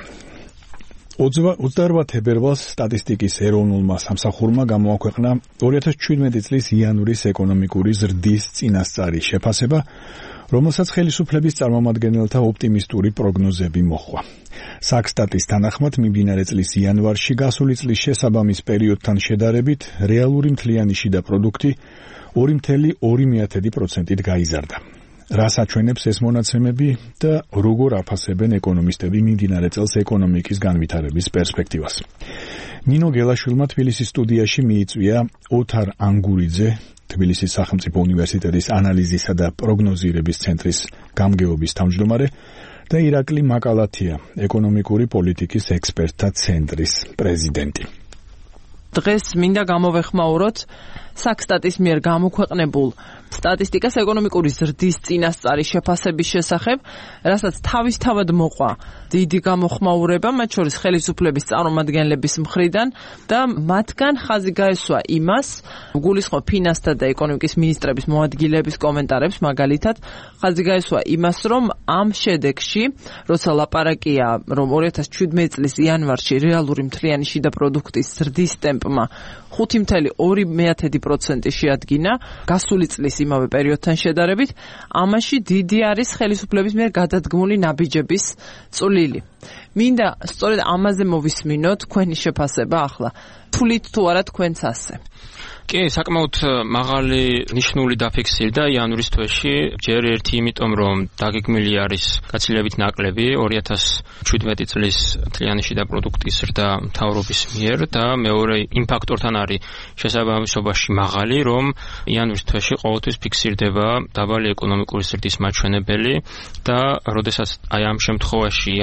ოცდაორ თებერვალს სტატისტიკის ეროვნულმა სამსახურმა გამოაქვეყნა ორი ათას ჩვიდმეტი წლის იანვრის ეკონომიკური ზრდის წინასწარი შეფასება, რომელსაც ხელისუფლების წარმომადგენელთა ოპტიმისტური პროგნოზები მოჰყვა. საქსტატის თანახმად მიმდინარე წლის იანვარში გასული წლის შესაბამის პერიოდთან შედარებით რეალური მთლიანი შიდა პროდუქტი ორი კoma ორი პროცენტით გაიზარდა. რას აჩვენებს ეს მონაცემები და როგორ აფასებენ ეკონომისტები მიმდინარე წელს ეკონომიკის განვითარების პერსპექტივას. ნინო გელაშვილმა თბილისის სტუდიაში მიიწვია ოთარ ანგურიძე, თბილისის სახელმწიფო უნივერსიტეტის ანალიზისა და პროგნოზირების ცენტრის გამგეობის თავმჯდომარე და ირაკლი მაკალათია, ეკონომიკური პოლიტიკის ექსპერტთა ცენტრის პრეზიდენტი. დღეს მინდა გამოვეხმაუროთ საქსტატის მიერ გამოქვეყნებულ სტატისტიკას ეკონომიკური ზრდის წინასწარი შეფასების შესახებ, რასაც თავისთავად მოყვა დიდი გამოხმაურება, მათ შორის ხელისუფლების წარმომადგენლების მხრიდან და მათგან ხაზი გაესვა იმას, გულისხმობ ფინანსთა და ეკონომიკის მინისტრების მოადგილეების კომენტარებს, მაგალითად, ხაზი გაესვა იმას, რომ ამ შედეგში, როცა ლაპარაკია, რომ ორი ათას ჩვიდმეტი წლის იანვარში რეალური მთლიანი შიდა პროდუქტის ზრდის ტემპმა ხუთი კoma ორი პროცენტი შეადგინა, გასული წლის იმავე პერიოდთან შედარებით, ამაში დიდი არის ხელისუფლების მიერ გადადგმული ნაბიჯების წვლილი. მინდა სწორედ ამაზე მოვისმინოთ თქვენი შეფასება ახლა. თulit თუ არა თქვენც ასე? კი, საკმაოდ მაღალი ნიშნული დაფიქსირდა იანვრის თვეში, ჯერ ერთი იმიტომ, რომ დაგეგმილი არის გაცილებით ნაკლები ორი ათას ჩვიდმეტი წლის მთლიანი შიდა პროდუქტის ზრდა მთავრობის მიერ და მეორე იმ ფაქტორთან არის შესაბამისობაში მაღალი, რომ იანვრის თვეში ყოველთვის ფიქსირდება დაბალი ეკონომიკური ზრდის მაჩვენებელი და როდესაც აი ამ შემთხვევაში იანვრის თვეში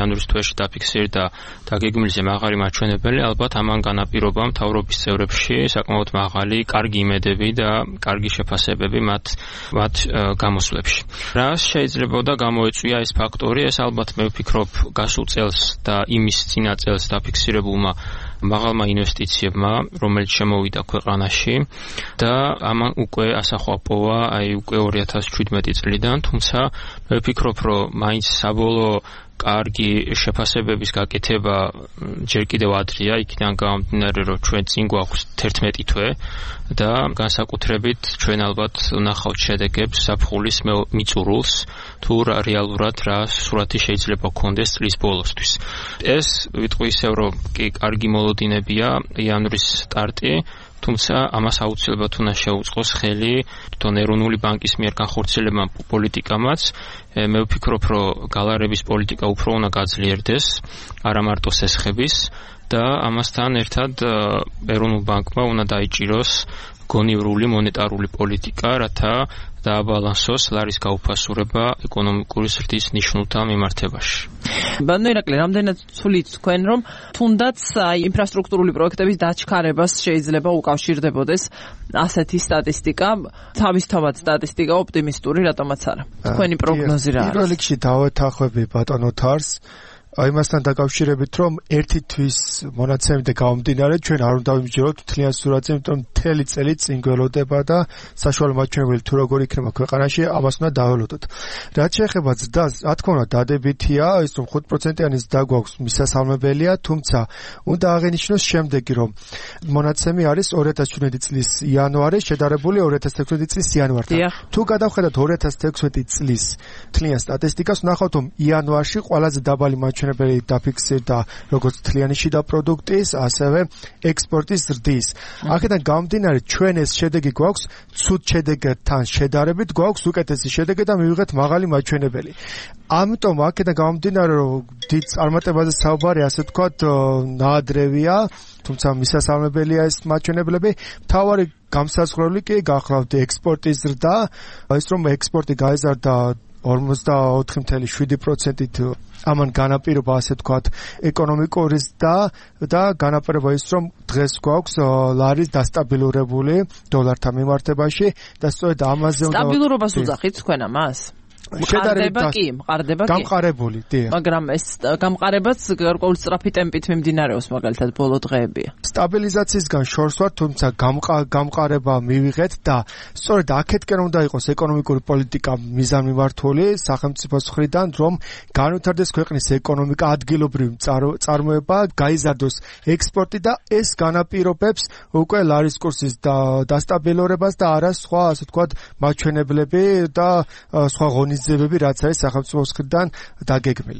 დოლარში დაფიქსირდა დაგეგმილზე მაღალი მაჩვენებელი, ალბათ ამან განაპირობა მთავრობის წევრებში საკმაოდ მაღალი კარგი იმედები და კარგი შეფასებები მათ მათ გამოსვლებში. რა შეიძლება და გამოეწვია ეს ფაქტორი, ეს ალბათ მე ვფიქრობ გასულ წელს და იმის წინა წელს დაფიქსირებულმა მაღალმა ინვესტიციებმა, რომელიც შემოვიდა ქვეყანაში და ამან უკვე ასახვა პოვა, აი უკვე ორი ათას შვიდმეტი წლიდან, თუმცა მე ვფიქრობ, რომ მაინც საბოლოო კარგი შეფასებების გაკეთება ჯერ კიდევ ადრეა, იქიდან გამომდინარე, რომ ჩვენ წინ გვაქვს თერთმეტი თვე და განსაკუთრებით ჩვენ ალბათ ვნახავთ შედეგებს საფხულის მიწურულს, თუ რეალურად რა სურათი შეიძლება გქონდეს წლის ბოლოსთვის. ეს ვიტყვი ისევ, რომ კი კარგი მოლოდინებია იანვრის სტარტი, თუმცა ამას აუცილებლად უნდა შეუწყოს ხელი თვითონ ეროვნული ბანკის მიერ განხორციელებმა პოლიტიკამაც. მე ვფიქრობ, რომ გალარების პოლიტიკა უფრო უნდა გაძლიერდეს, არა მარტო სესხების და ამასთან ერთად ეროვნულ ბანკმა უნდა დაიჭიროს გონივრული მონეტარული პოლიტიკა, რათა დააბალანსოს ლარის გაუფასურება ეკონომიკური ზრდის ნიშნულთან მიმართებაში. ბანო ირაკლი, რამდენად თვლით თქვენ, რომ თუნდაც ინფრასტრუქტურული პროექტების დაჩქარებას შეიძლება უკავშირდებოდეს ასეთი სტატისტიკა, თავისთავად სტატისტიკა ოპტიმისტური, რატომაც არა? თქვენი პროგნოზი რა არის? პირველ რიგში დავეთანხმები ბატონო თარს. იმასთან დაკავშირებით, რომ ერთი თვის მონაცემიდან გამომდინარე, ჩვენ არ უნდა ვიმჯეროთ მთლიან სურათზე, იმიტომ მთელი წელი წინ გველოდება და საშუალო მაჩვენებელი თუ როგორ იქნება ქვეყანაში, ამას უნდა დაველოდოთ. რაც შეეხება ზრდას, რა თქმა უნდა, დადებითია, ის რომ ხუთ პროცენტიანი ზრდა გვაქვს, მისასალმებელია, თუმცა უნდა აღინიშნოს შემდეგი, რომ მონაცემი არის ორი ათას შვიდმეტი წლის იანვარი, შედარებული ორი ათას თექვსმეტი წლის იანვართან. თუ გადავხედოთ ორი ათას თექვსმეტი წლის მთლიან სტატისტიკას, ვნახავთ, რომ იანვარში ყველაზე დაბალი მაჩვენებელი დაფიქსირდა როგორც თლიანი შიდა პროდუქტის, ასევე ექსპორტის ზრდის. აქედან გამომდინარე, ჩვენ ეს შედეგი გვაქვს ცუდ შედეგთან შედარებით, გვაქვს უკეთესი შედეგი და მივიღეთ მაღალი მაჩვენებელი. ამიტომ აქედან გამომდინარე, რომ დიდ წარმატებაზე საუბარი, ასე ვთქვათ, ნაადრევია, თუმცა მისასალმებელია ეს მაჩვენებლები. მთავარი გამსაზღვრელი კი გახლავთ ექსპორტის ზრდა, ის რომ ექსპორტი გაიზარდა ორმოცდაოთხი წუთი შვიდი პროცენტით, ამან განაპირობა, ასე ვთქვათ, ეკონომიკური ზრდა და განაპირობა ის, რომ დღეს გვაქვს ლარის დასტაბილურებული დოლართან მიმართებაში და სწორედ ამაზე უნდა სტაბილურობას უძახით თქვენ ამას? მყარდება კი, მყარდება კი. გამყარებული, დიახ. მაგრამ ეს გამყარებაც გარკვეული სწრაფი ტემპით მიმდინარეობს, მაგალითად ბოლო დღეებია. სტაბილიზაციისგან შორს ვარ, თუმცა გამყარება მივიღეთ და სწორედ აქეთკენ უნდა იყოს ეკონომიკური პოლიტიკა მიზანმიმართული სახელმწიფოს მხრიდან, რომ განვითარდეს ქვეყნის ეკონომიკა, ადგილობრივი წარმოება, გაიზარდოს ექსპორტი და ეს განაპირობებს უკვე ლარის კურსის დასტაბილურებას და არა სხვა, ასე ვთქვათ, მაჩვენებლები და სხვა ღონისძიებები, რაც არის სახელმწიფოს მხრიდან დაგეგმილი.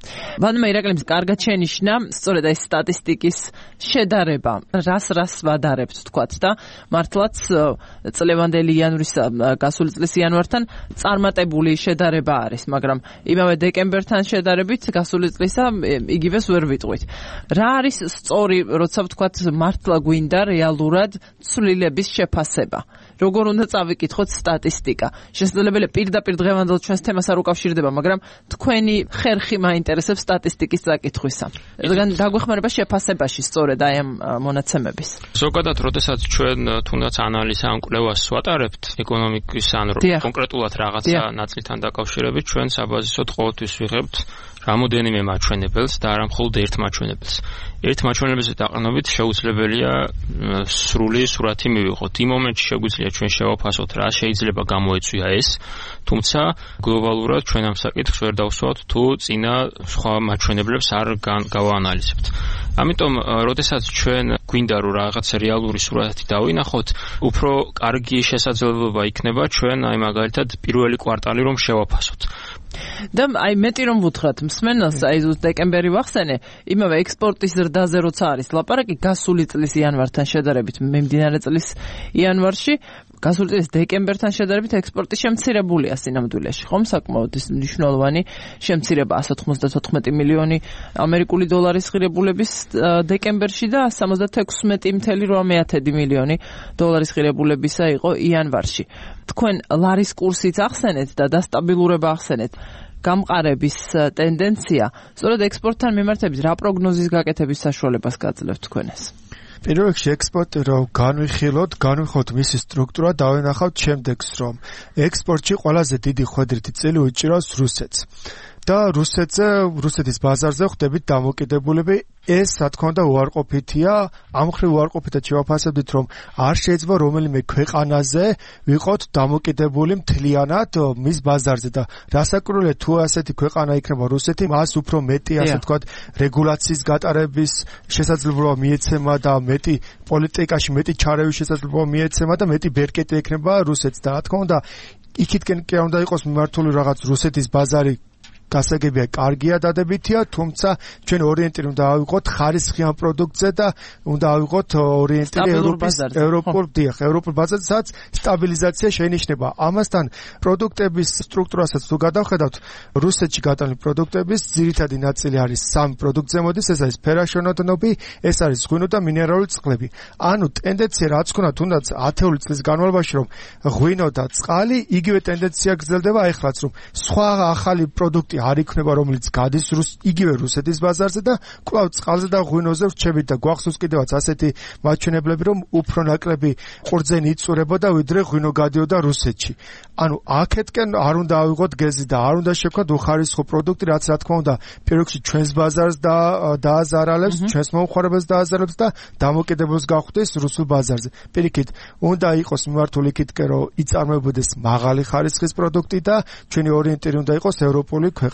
ვანმა ირაკლიმს კარგად შენიშნა სწორედ ეს სტატისტიკის შედარება, რას რას ვადარებთ თქვათ და მართლაც წლევანდელი იანვრის გასული წლის იანვართან წარმატებული შედარება არის, მაგრამ იმავე დეკემბერთან შედარებით გასული წლისა იგივეს ვერ ვიტყვით. რა არის სწორი, როცა ვთქვათ მართლა გვინდა რეალურად ცვლილების შეფასება? როგორ უნდა წავიკითხოთ სტატისტიკა? შესაძლებელია პირდაპირ დღევანდელ ჩვენს თემას არ უკავშირდება, მაგრამ თქვენი ხერხი მაინტერესებს სტატისტიკის წაკითხვისა. რადგან დაგვეხმარება შეფასებაში სწორედ აი ამ მონაცემების. ზოგადად, როდესაც ჩვენ თუნდაც ანალიზს ან კვლევას ვატარებთ ეკონომიკის ან კონკრეტულად რაღაცა ნაწილთან დაკავშირებით, ჩვენ საბაზისოდ ყოველთვის ვიღებთ რამოდენიმე მაჩვენებელს და არა მხოლოდ ერთ მაჩვენებელს. ერთ მაჩვენებელზე დაყრდნობით შეუძლებელია სრული სურათი მივიღოთ. იმ მომენტში შეგვიძლია ჩვენ შევაფასოთ რა შეიძლება გამოეწვია ეს, თუმცა გლობალურად ჩვენ ამ საკითხს ვერ დავსვათ თუ წინა სხვა მაჩვენებლებს არ გავაანალიზებთ. ამიტომ, როდესაც ჩვენ გვინდა რომ რაღაც რეალური სურათი დავინახოთ, უფრო კარგი შესაძლებლობა იქნება ჩვენ აი მაგალითად პირველი კვარტალი რომ შევაფასოთ. და აი მეტი რომ ვუთხრათ მსმენელს, აი დეკემბერი ვახსენე, იმავე ექსპორტის ზრდაზე როცა არის ლაპარაკი გასული წლის იანვართან შედარებით მიმდინარე წლის იანვარში, გასული წლის დეკემბერთან შედარებით ექსპორტი შემცირებულია სინამდვილეში, ხომ საკმაოდ მნიშვნელოვანი შემცირება εκατს ოცდათოთხმეტი მილიონი ამერიკული დოლარის ღირებულების დეკემბერში და εκατს სამოცდათექვსმეტი წუთი რვა მილიონი დოლარის ღირებულებისა იყო იანვარში. თქვენ ლარის კურსიც ახსენეთ და დასტაბილურება ახსენეთ. გამყარების ტენდენცია, სწორედ ექსპორტთან მიმართებით რა პროგნოზის გაკეთების საშუალებას გაძლევთ თქვენს? პირველ რიგში ექსპორტი რომ განვიხილოთ, განვიხილოთ მისი სტრუქტურა, დავინახავთ შემდეგს, რომ ექსპორტში ყველაზე დიდი ხვედრითი წილი უჭირავს რუსეთს. და რუსეთზე, რუსეთის ბაზარზე ხდებით დამოკიდებულები. ეს რა თქმა უნდა უარყოფითია, ამ ხრივ უარყოფითად შევაფასებდით, რომ არ შეიძლება რომელიმე ქვეყანაზე ვიყოთ დამოკიდებული მთლიანად მის ბაზარზე და რასაკურველია თუ ასეთი ქვეყანა იქნება რუსეთი, მას უფრო მეტი, ასე ვთქვათ, რეგულაციის გატარების შესაძლებლობა მიეცემა და მეტი პოლიტიკაში მეტი ჩარევის შესაძლებლობა მიეცემა და მეტი ბერკეტი ექნება რუსეთს და რა თქმა უნდა იქითკენ კი არ უნდა იყოს მიმართული რაღაც რუსეთის ბაზარი გასაგებია, კარგია, დადებითია, თუმცა ჩვენ ორიენტირი უნდა ავიღოთ ხარისხიან პროდუქტზე და უნდა ავიღოთ ორიენტირი ევროპის ევროპულ დიახ, ევროპულ ბაზარზე, სადაც სტაბილიზაცია შეინიშნება. ამასთან პროდუქტების სტრუქტურასაც თუ გადავხედავთ, რუსეთში გატანილი პროდუქტების ძირითადი ნაწილი არის სამი პროდუქტზე მოდის, ეს არის ფერაშონოდნობი, ეს არის ღვინო და მინერალური წყლები. ანუ ტენდენცია რაც ქონდა თუნდაც ათეული წლის განმავლობაში, რომ ღვინო და წყალი იგივე ტენდენცია გრძელდება ახლაც, რომ სხვა ახალი პროდუქტი არ იქნება, რომელიც გადის იგივე რუსეთის ბაზარზე და კვლავ წყალზე და ღვინოზე ვრჩებით და გვახსოვს კიდევაც ასეთი მაჩვენებლები, რომ უფრო ნაკლები ყურძენი იწურებოდა ვიდრე ღვინო გადიოდა რუსეთში. ანუ აქეთკენ არ უნდა ავიღოთ გეზი და არ უნდა შევქოთ უხარისხო პროდუქტი, რაც რა თქმა უნდა პირველ რიგში ჩვენს ბაზარს და დააზარალებს, ჩვენს მომხმარებელს დააზარალებს და დამოკიდებულს გახვდეს რუსულ ბაზარზე. პირიქით, უნდა იყოს მიმართული იქითკენ, რომ იწარმოებოდეს მაღალი ხარისხის პროდუქტი და ჩვენი ორიენტირი უნდა იყოს ევროპული ქვეყნები.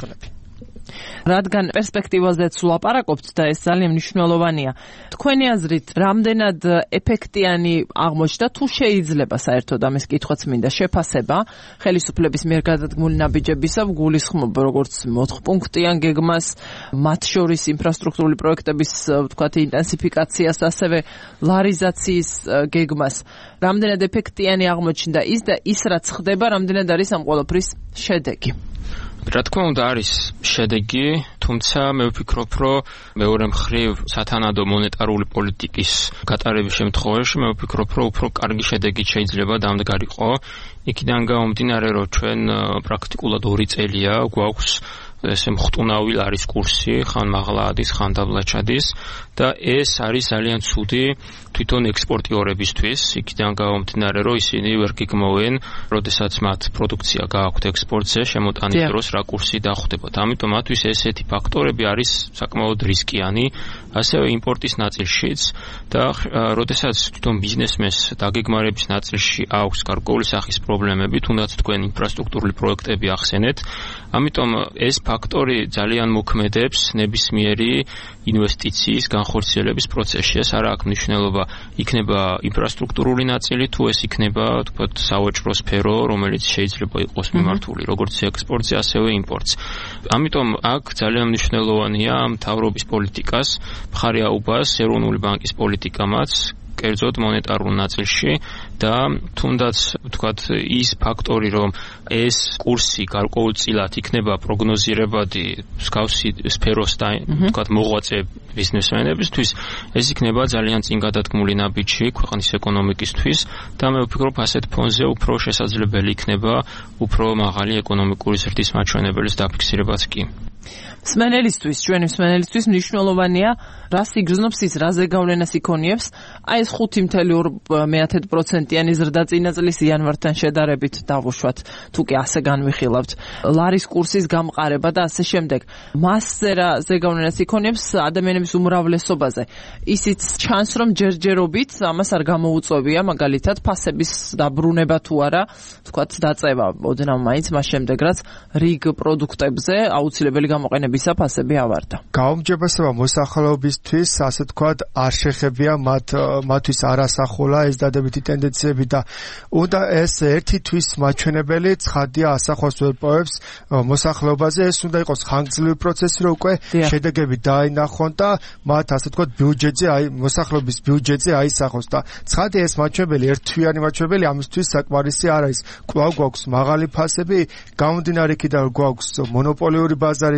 რადგან პერსპექტივაზეც ვლაპარაკობთ და ეს ძალიან მნიშვნელოვანია. თქვენი აზრით, რამდენად ეფექტიანი აღმოჩნდა თუ შეიძლება საერთოდ ამის კითხვაც მინდა შეფასება ხელისუფლების მიერ გადადგმული ნაბიჯებისა, გულისხმობ როგორც მოთხპუნქტიან გეგმას, მათ შორის ინფრასტრუქტურული პროექტების ვთქვათ ინტენსიფიკაციას, ასევე ლარიზაციის გეგმას. რამდენად ეფექტიანი აღმოჩნდა ის და ის რაც ხდება, რამდენად არის ამ ყველაფრის შედეგი? რა თქმა უნდა არის შედეგი, თუმცა მე ვფიქრობ, რომ მეორე მხრივ სათანადო მონეტარული პოლიტიკის გატარების შემთხვევაში მე ვფიქრობ, რომ უფრო კარგი შედეგი შეიძლება დამდგარიყო. იქიდან გამომდინარე, რომ ჩვენ პრაქტიკულად ორი წელია გვაქვს ესე მხტუნავი ლარის კურსი, ხან მაღლა ადის, ხან დაბლა ჩადის და ეს არის ძალიან ცუდი თვითონ ექსპორტიორებისთვის. იქიდან გამომდინარე, რომ ისინი ვერ გიგმოვენ, როდესაც მათ პროდუქცია გააქვთ ექსპორტზე, შემოტანის დროს რა კურსი დახვდებოდა. ამიტომ მათთვის ესეთი ფაქტორები არის საკმაოდ რისკიანი, ასევე იმპორტის ნაწილშიც და როდესაც თვითონ ბიზნესმენს დაგეგმარების ნაწილში აქვს გარკვეული სახის პრობლემები, თუნდაც თქვენ ინფრასტრუქტურული პროექტები ახსენეთ, ამიტომ ეს ფაქტორი ძალიან მოქმედებს ნებისმიერი ინვესტიციის განხორციელების პროცესში. ეს არ აქვს მნიშვნელობა, იქნება ინფრასტრუქტურული ნაწილი თუ ეს იქნება, თქვათ, სავაჭრო სფერო, რომელიც შეიძლება იყოს მიმართული როგორც ექსპორტზე, ასევე იმპორტზე. ამიტომ აქ ძალიან მნიშვნელოვანია მთავრობის პოლიტიკას მხარი აუბას ეროვნული ბანკის პოლიტიკამაც კერძოდ მონეტარულ ნაწილში და თუნდაც ვთქვათ ის ფაქტორი, რომ ეს კურსი გარკვეულწილად იქნება პროგნოზირებადი მსგავსი სფეროს და ვთქვათ მოღვაწე ბიზნესმენებისთვის, ეს იქნება ძალიან წინ გადადგმული ნაბიჯი ქვეყნის ეკონომიკისთვის და მე ვფიქრობ, ასეთ ფონზე უფრო შესაძლებელი იქნება უფრო მაღალი ეკონომიკური ზრდის მაჩვენებელის დაფიქსირებაც კი. მსმენელისთვის, ჩვენი მსმენელისთვის მნიშვნელოვანია, რას იგრძნობს ის, რა ზეგავლენას იქონიებს, აი ეს ხუთი ფاصლე ორი პროცენტიანი ზრდა წინა წლის იანვართან შედარებით დავუშვათ, თუ კი ასე განვიხილავთ, ლარის კურსის გამყარება და ასე შემდეგ. მასზე რა ზეგავლენას იქონიებს ადამიანების უმრავლესობაზე. ისიც ჩანს, რომ ჯერჯერობით ამას არ გამოუწვევია, მაგალითად, ფასების დაბრუნება თუ არა, თქვათ, დაწევა, ოდნავ მაინც მას შემდეგ, რაც რიგ პროდუქტებზე აუცილებელი გამოყენება ფასები ავარდა. გაუმჯობესება მოსახლეობისთვის, ასე თქვათ, არ შეხებია მათ მათთვის არასახოლა ეს დადებითი ტენდენციები და უნდა ეს ერთი თვის მაჩვენებელი ცხადია ასახავს ვერპოვებს მოსახლეობაზე. ეს უნდა იყოს ხანგრძლივი პროცესი, რომ უკვე შედეგები დაინახონ და მათ ასე თქვათ ბიუჯეტზე, აი მოსახლეობის ბიუჯეტზე აისახოს და ცხადია ეს მაჩვენებელი ერთთვიანი მაჩვენებელი ამისთვის საკმარისი არ არის. კვლავ გვაქვს მაღალი ფასები, გამომდინარე იქიდან გვაქვს მონოპოლიური ბაზარი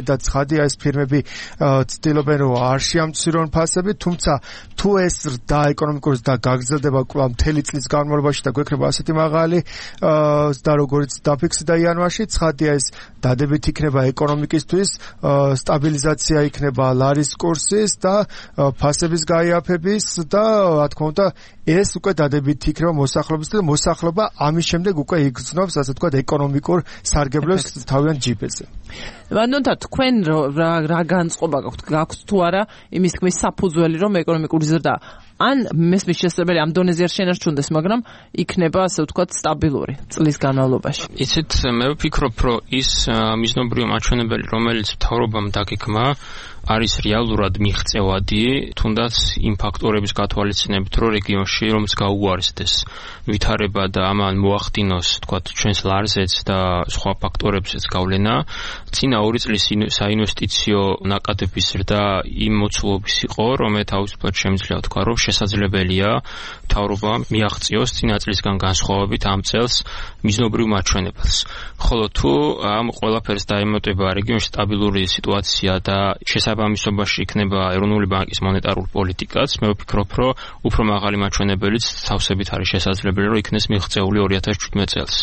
და ცხადია ეს ფირმები ცდილობენ რომ არ შეამცირონ ფასები, თუმცა თუ ეს და ეკონომიკური და გაგრძელდება კვლავ მთელი წლის განმავლობაში და გვექნება ასეთი მაღალი და როგორც დაფიქსირდა იანვარში, ცხადია ეს დადებით იქნება ეკონომიკისთვის, სტაბილიზაცია იქნება ლარის კურსის და ფასების გაიაფების და რა თქმა უნდა ეს უკვე დადებით იქნება მოსახლეობის და მოსახლეობა ამის შემდეგ უკვე იგრძნობს ასე ვთქვათ ეკონომიკურ სარგებლებს თავიანთ ჯიბეზე. ვანდონთა თქვენ რა რა განწყობა გაქვთ გაქვთ თუ არა იმის თქმის საფუძველი რომ ეკონომიკური ზრდა ან მესმის შესაძლებელი ამ დონეზე არ შენარჩუნდეს, მაგრამ იქნება ასე ვთქვათ სტაბილური წლის განმავლობაში. იცით, მე ვფიქრობ, რომ ის მიზნობრივი მაჩვენებელი, რომელიც მთავრობამ დაგეგმა, არის რეალურად მიღწევადი, თუნდაც იმ ფაქტორების გათვალისწინებით, რომ რეგიონში რომც გაუარესდეს ვითარება და ამან მოახდინოს, თქვათ, ჩვენს ლარზეც და სხვა ფაქტორებზეც გავლენა, წინა ორი წლის საინვესტიციო ნაკადების ზრდა იმ მოცულობის იყო, რომ მე თავისუფლად შემიძლია ვთქვა, რომ შესაძლებელია მთავრობა მიაღწიოს წინა წლისგან განსხვავებით ამ წელს მიზნობრივ მაჩვენებელს. ხოლო თუ ამ ყველაფერს დაემატება რეგიონში სტაბილური სიტუაცია და შესაბამისობაში იქნება ეროვნული ბანკის მონეტარული პოლიტიკაც, მე ვფიქრობ, რომ უფრო მაღალი მაჩვენებელიც სავსებით არის შესაძლებელი, რომ იქნეს მიღწეული ორი ათას შვიდმეტ წელს.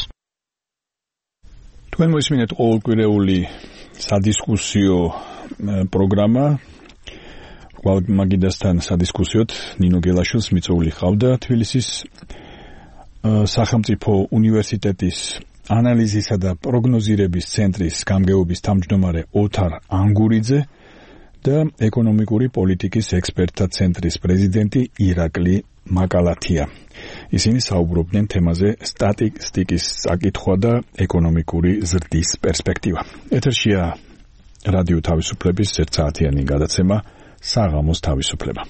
თქვენ მოისმინეთ ყოველკვირეული სადისკუსიო პროგრამა. მაგიდასთან სადისკუსიოდ ნინო გელაშვილს მიწვეული ხავდა თბილისის სახელმწიფო უნივერსიტეტის ანალიზისა და პროგნოზირების ცენტრის გამგეობის თავმჯდომარე ოთარ ანგურიძე და ეკონომიკური პოლიტიკის ექსპერტთა ცენტრის პრეზიდენტი ირაკლი მაკალათია. ისინი საუბრობდნენ თემაზე სტატისტიკის წაკითხვა და ეკონომიკური ზრდის პერსპექტივა. ეთერშია რადიო თავისუფლების ერთსაათიანი გადაცემა საღამოს თავისუფლება.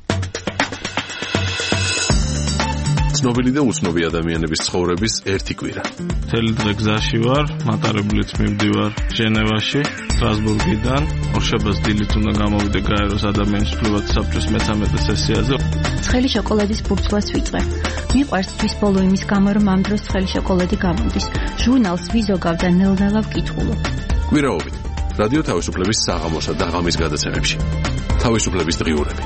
ცნობილი და უცნობი ადამიანების ცხოვრების ერთი კვირა. მთელი დღე გზაში ვარ, მატარებლით მივდივარ ჟენევაში, სტრასბურგიდან. ორშაბათს დილით უნდა გამოვიდე გაეროს ადამიანის უფლებათა საბჭოს მეთორმეტე სესიაზე. ცხელი შოკოლადის ბურცვას ვიწყებ. მიყვარს თვის ბოლო იმის გამო, რომ ამ დროს ცხელი შოკოლადი გამოდის. ჟურნალს ვიზოგავ და ნელ-ნელა ვკითხულობ. კვირაობით რადიო თავისუფლების საღამოსა და ღამის გადაცემებში. თავისუფლების დღიურები.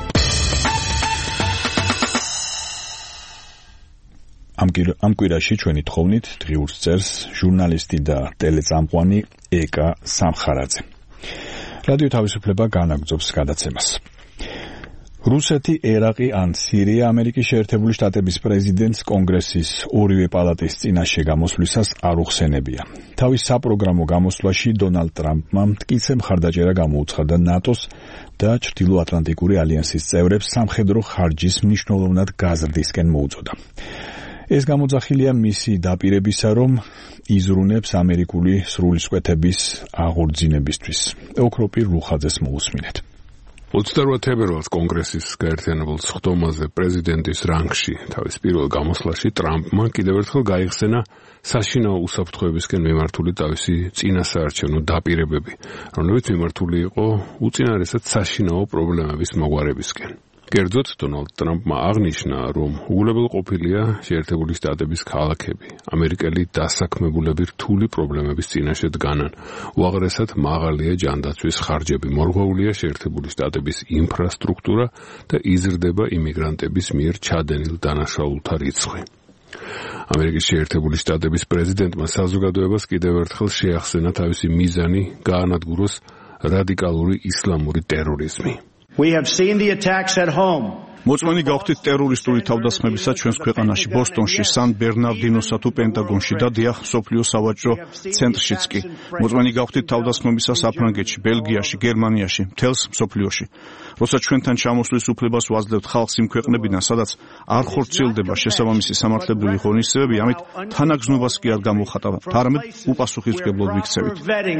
ამ კვირაში ჩვენი თხოვნით დღიურს წერს ჟურნალისტი და ტელეწამყვანი ეკა სამხარაძე. რადიო თავისუფლება განაგრძობს გადაცემას. რუსეთი, ერაყი ან სირია ამერიკის შეერთებული შტატების პრეზიდენტს კონგრესის ორივე პალატის წინაშე გამოსვლისას არ უხსენებია. თავის საპროგრამო გამოსვლაში დონალდ ტრამპმა მტკიცე მხარდაჭერა გამოუცხადა ნატოს და ჩრდილოატლანტიკური ალიანსის წევრებს სამხედრო ხარჯის მნიშვნელოვნად გაზრდისკენ მოუწოდა. ეს გამოძახილია მისი დაპირებისა, რომ იზრუნებს ამერიკული სრულისკვეთების აღორძინებისთვის. ოქროპირ ლუხაძეს მოусმინეთ. ოცდაოთხ თებერვალს კონგრესის გაერთიანებულ სხდომაზე პრეზიდენტის რანგში თავის პირველ გამოსვლაში ტრამპმა კიდევ ერთხელ გაიხსენა საშინაო უსაფრთხოებისკენ მიმართული თავისი წინასაარჩევნო დაპირებები, რომლებიც მიმართული იყო უწინარესად საშინაო პრობლემების მოგვარებისკენ. კერძოდ დონალდ ტრამპმა აღნიშნა, რომ უგულებელყოფილია შეერთებული შტატების ქალაქები, ამერიკელი დასაქმებულები რთული პრობლემების წინაშე დგანან, უაღრესად მაღალია ჯანდაცვის ხარჯები, მორღვეულია შეერთებული შტატების ინფრასტრუქტურა და იზრდება იმიგრანტების მიერ ჩადენილ დანაშაულთა რიცხვი. ამერიკის შეერთებული შტატების პრეზიდენტმა საზოგადოებას კიდევ ერთხელ შეახსენა თავისი მიზანი გაანადგუროს რადიკალური ისლამური ტერორიზმი. We have seen the attacks at home. მოწმენი გავხდით ტერორისტული თავდასხმებისა ჩვენს ქვეყანაში, ბოსტონში, სან ბერნარდინოსა თუ პენტაგონში და დიახ, სოფლიო სავაჭრო ცენტრშიც კი. მოწმენი გავხდით თავდასხმებისა საფრანგეთში, ბელგიაში, გერმანიაში, მთელს მსოფლიოში. როცა ჩვენთან ჩამოსვლის უფლებას ვაძლევთ ხალხს იმ ქვეყნებიდან, სადაც არ ხორციელდება შესაბამისი სამართლებრივი ღონისძიებები, ამით თანაგზნობას კი არ გამოხატავთ, არამედ უპასუხისმგებლოდ ვიქცევით.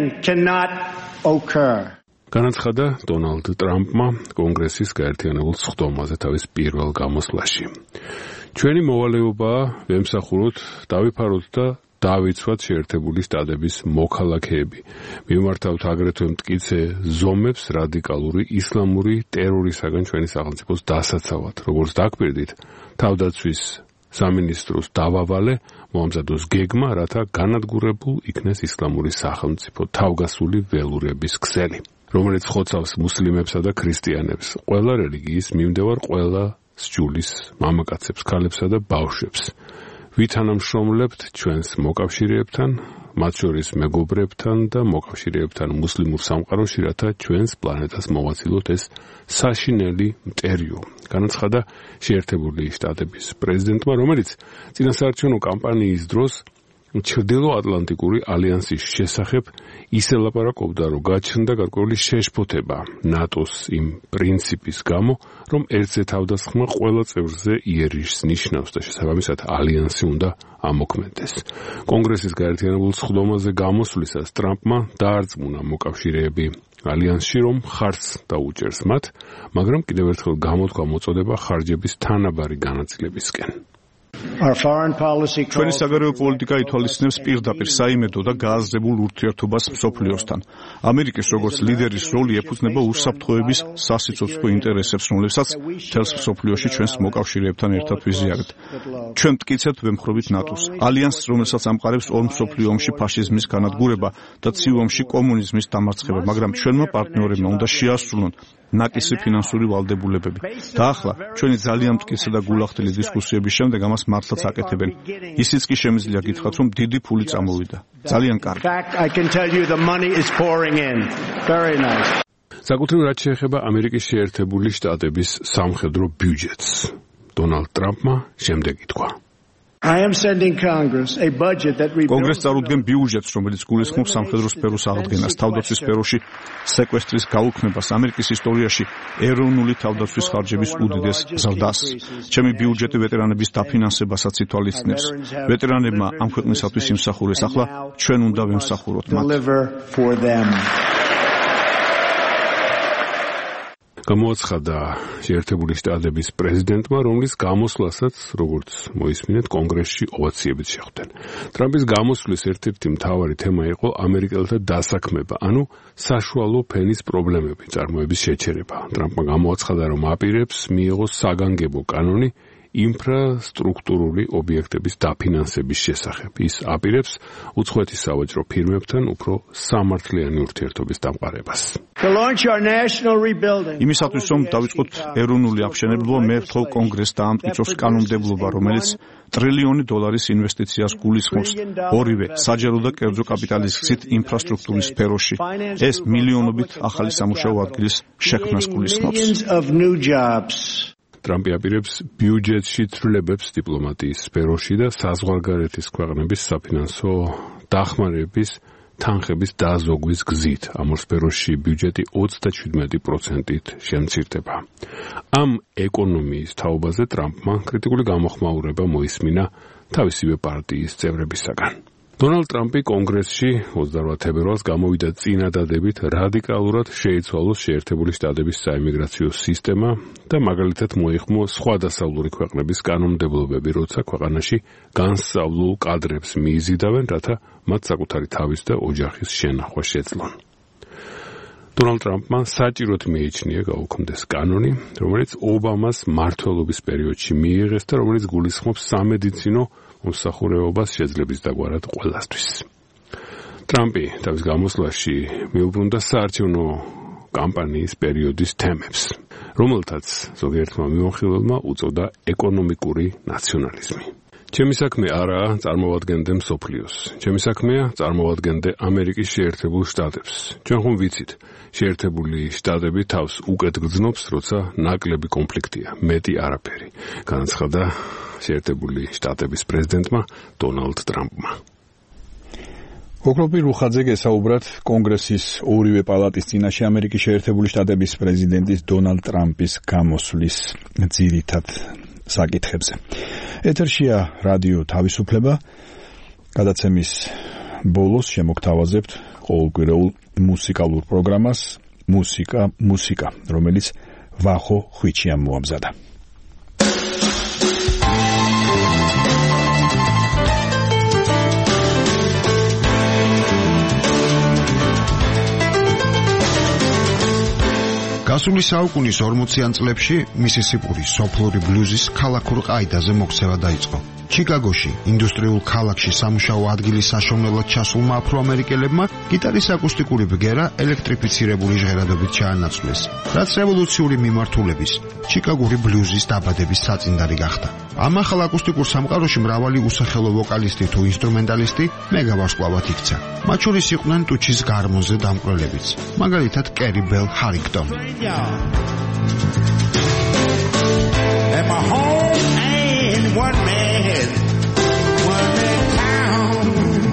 განაცხადა დონალდ ტრამპმა კონგრესის გაერთიანებულ სხდომაზე თავის პირველ გამოსვლაში. ჩვენი მოვალეობაა ვემსახუროთ, დავიფაროთ და დავიცვათ შეერთებული შტატების მოქალაქეები. მიმართავთ აგრეთვე მტკიცე ზომებს რადიკალური ისლამური ტერორისაგან ჩვენი სახელმწიფოს დასაცავად. როგორც დაგკვირდით, თავდაცვის სამინისტროს დავავალე მოამზადოს გეგმა, რათა განადგურებულ იქნეს ისლამური სახელმწიფო თავგასული ველურების ქსელი, რომელიც ხოცავს მუსლიმებსა და ქრისტიანებს, ყველა რელიგიის მიმდევარ ყველა სჯულის მამაკაცებს, ქალებსა და ბავშვებს. ვითანამშრომლებთ ჩვენს მოკავშირეებთან, მათ შორის მეგობრებთან და მოკავშირეებთან მუსლიმურ სამყაროში, რათა ჩვენს პლანეტას მოვაცილოთ ეს საშინელი მტერიო, განაცხადა შეერთებული შტატების პრეზიდენტმა, რომელიც წინასაარჩევნო კამპანიის დროს ჩრდილოატლანტიკური ალიანსის შესახებ ისე ლაპარაკობდა, რომ გაჩნდა გარკვეული შეშფოთება ნატოს იმ პრინციპის გამო, რომ ერთზე თავდასხმა ყველა წევრზე იერიშს ნიშნავს და შესაბამისად ალიანსი უნდა ამოქმედდეს. კონგრესის გაერთიანებულ სხდომაზე გამოსვლისას ტრამპმა დაარწმუნა მოკავშირეები ალიანსში, რომ ხარც დაუჭერს მათ, მაგრამ კიდევ ერთხელ გამოთქვა მოწოდება ხარჯების თანაბარი განაწილებისკენ. ჩვენი საგარეო პოლიტიკა ითვალისწინებს პირდაპირ საიმედო და გააზრებულ ურთიერთობას მსოფლიოსთან. ამერიკის როგორც ლიდერის როლი ეფუძნება უსაფრთხოების სასიცოცხლო ინტერესებს, რომლებსაც მთელს მსოფლიოში ჩვენს მოკავშირეებთან ერთად ვიზიარებთ. ჩვენ მტკიცებთ ვემხრობით ნატოს, ალიანსს, რომელსაც ამყარებს ორ მსოფლიო ომში ფაშიზმის განადგურება და ცივ ომში კომუნიზმის დამარცხება, მაგრამ ჩვენმა პარტნიორებმა უნდა შეასრულონ ნაკისი ფინანსური ვალდებულებები. და ახლა ჩვენი ძალიან მტკიცე და გულახდელი დისკუსიების შემდეგ ამას მართლაც აკეთებენ. ისიც კი შემიძლია გითხრათ, რომ დიდი ფული წამოვიდა. ძალიან კარგი. საკუთრივ რაც შეეხება ამერიკის შეერთებული შტატების სამხედრო ბიუჯეტს, დონალდ ტრამპმა შემდეგ ითქვა. კონგრესს წარუდგენ ბიუჯეტს, რომელიც გულისხმობს სამხედრო სფეროს აღდგენას, თავდაცვის სფეროში სეკვესტრის გაუქმებას, ამერიკის ისტორიაში ეროვნული თავდაცვის ხარჯების უდიდეს ზრდას. ჩემი ბიუჯეტი ვეტერანების დაფინანსებასაც ითვალისწინებს. ვეტერანებმა ამ ქვეყნისათვის იმსახურეს, ახლა ჩვენ უნდა ვემსახუროთ მათ. გამოაცხადა შეერთებული შტატების პრეზიდენტმა, რომლის გამოსვლასაც, როგორც მოისმინეთ, კონგრესში ოვაციებით შეხვდნენ. ტრამპის გამოსვლის ერთ-ერთი მთავარი თემა იყო ამერიკელთა დასაქმება, ანუ საშუალო ფენის პრობლემები, წარმოების შეჩერება. ტრამპმა გამოაცხადა, რომ აპირებს მიიღოს საგანგებო კანონი ინფრასტრუქტურული ობიექტების დაფინანსების შესახებ. ის აპირებს უცხოეთის სავაჭრო ფირმებთან უფრო სამართლიანი ურთიერთობის დამყარებას. იმისათვის, რომ დავიწყოთ ეროვნული აღშენებლობა, მე ვთხოვ კონგრესს დაამტკიცოს კანონმდებლობა, რომელიც ტრილიონი დოლარის ინვესტიციას გულისხმობს ორივე საჯარო და კერძო კაპიტალის გზით ინფრასტრუქტურის სფეროში. ეს მილიონობით ახალი სამუშაო ადგილის შექმნას გულისხმობს. ტრამპი აპირებს ბიუჯეტში ცვლილებებს დიპლომატიის სფეროში და საზღვარგარეთის ქვეყნების საფინანსო დახმარების თანხების დაზოგვის გზით. ამ სფეროში ბიუჯეტი ოცდაშვიდმეტი პროცენტით შემცირდება. ამ ეკონომიის თაობაზე ტრამპმა კრიტიკული გამოხმაურება მოისმინა თავისივე პარტიის წევრებისაგან. დონალდ ტრამპი კონგრესში ოცდაოთხ თებერვალს გამოვიდა წინადადებით რადიკალურად შეიცვალოს შეერთებული შტატების საიმიგრაციო სისტემა და მაგალითად მოიხმო სხვა დასავლური ქვეყნების კანონმდებლობები, როცა ქვეყანაში განსწავლულ კადრებს მიიზიდავენ, რათა მათ საკუთარი თავის და ოჯახის შენახვა შეძლონ. დონალდ ტრამპმა საჭიროდ მიიჩნია გაუქმდეს კანონი, რომელიც ობამას მმართველობის პერიოდში მიიღეს და რომელიც გულისხმობს სამედიცინო მოსახურეობას შეძლების დაგვარად ყველასთვის. ტრამპი თავის გამოსვლაში მიუბრუნდა საარჩევნო კამპანიის პერიოდის თემებს, რომელთაც ზოგიერთმა მიმოხილველმა უწოდა ეკონომიკური ნაციონალიზმი. ჩემი საქმე არაა წარმოვადგენდე მსოფლიოს. ჩემი საქმეა წარმოვადგენდე ამერიკის შეერთებულ შტატებს. ჩვენ ხომ ვიცით, შეერთებული შტატები თავს უკეთ გრძნობს, როცა ნაკლები კონფლიქტია, მეტი არაფერი, განაცხადა შეერთებული შტატების პრეზიდენტმა დონალდ ტრამპმა. ოქროპი რუხაძე გესაუბრათ კონგრესის ორივე პალატის წინაშე ამერიკის შეერთებული შტატების პრეზიდენტის დონალდ ტრამპის გამოსვლის ძირითად საკითხებზე. ეთერშია რადიო თავისუფლება. გადაცემის ბოლოს შემოგთავაზებთ ყოველკვირეულ მუსიკალურ პროგრამას მუსიკა მუსიკა, რომელიც ვახო ხვიჩიამ მოამზადა. გასული საუკუნის ორმოციან წლებში მისისიპურის სოფლური ბლუზის ქალაქურ ყაიდაზე მოქცევა დაიწყო. ჩიკაგოში, ინდუსტრიულ ქალაქში სამუშაო ადგილის საშოვნელად ჩასულმა აფროამერიკელებმა გიტარის აკუსტიკური ბგერა ელექტრიფიცირებული ჟღერადობით ჩაანაცვლეს, რაც რევოლუციური მიმართულების, ჩიკაგური ბლუზის დაბადების საწინდარი გახდა. ამ ახალ აკუსტიკურ სამყაროში მრავალი usახელო ვოკალისტი თუ ინსტრუმენტალისტი მეგავარსკვლავად იქცა. მათ შორის იყვნენ ტუჩის გარმონზე დამკვრელებიც, მაგალითად კერი ბელ ჰარინგტონი. At my home and one man, one man town.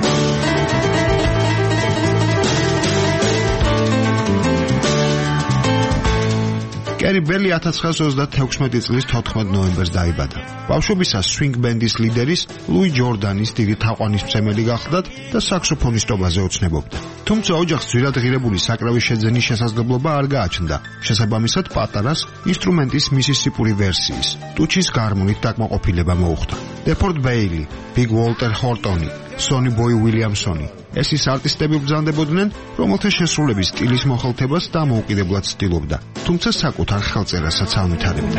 კერი ბელი ათას ცხრაასი ოცდათექვსმეტი წლის თოთხმეტ ნოემბერს დაიბადა. ბავშვობისას სვინგ ბენდის ლიდერის ლუი ჯორდანის დიდი თაყვანისმცემელი გახლდათ და საქსოფონისტობაზე ოცნებობდა. თუმცა ოჯახს ძვირად ღირებული საკრავის შეძენის შესაძლებლობა არ გააჩნდა. შესაბამისად პატარას ინსტრუმენტის მისისიპური ვერსიის, ტუჩის გარმონით დაკმაყოფილება მოუხდა. დეფორდ ბეილი, ბიგ უოლტერ ჰორტონი, სონი ბოი უილიამსონი ეს ის არტისტები ბრძანდებოდნენ, რომელთა შესრულების სტილის მოხელთებას დამოუკიდებლად ცდილობდა, თუმცა საკუთარ ხელწერასაც ავითარებდა.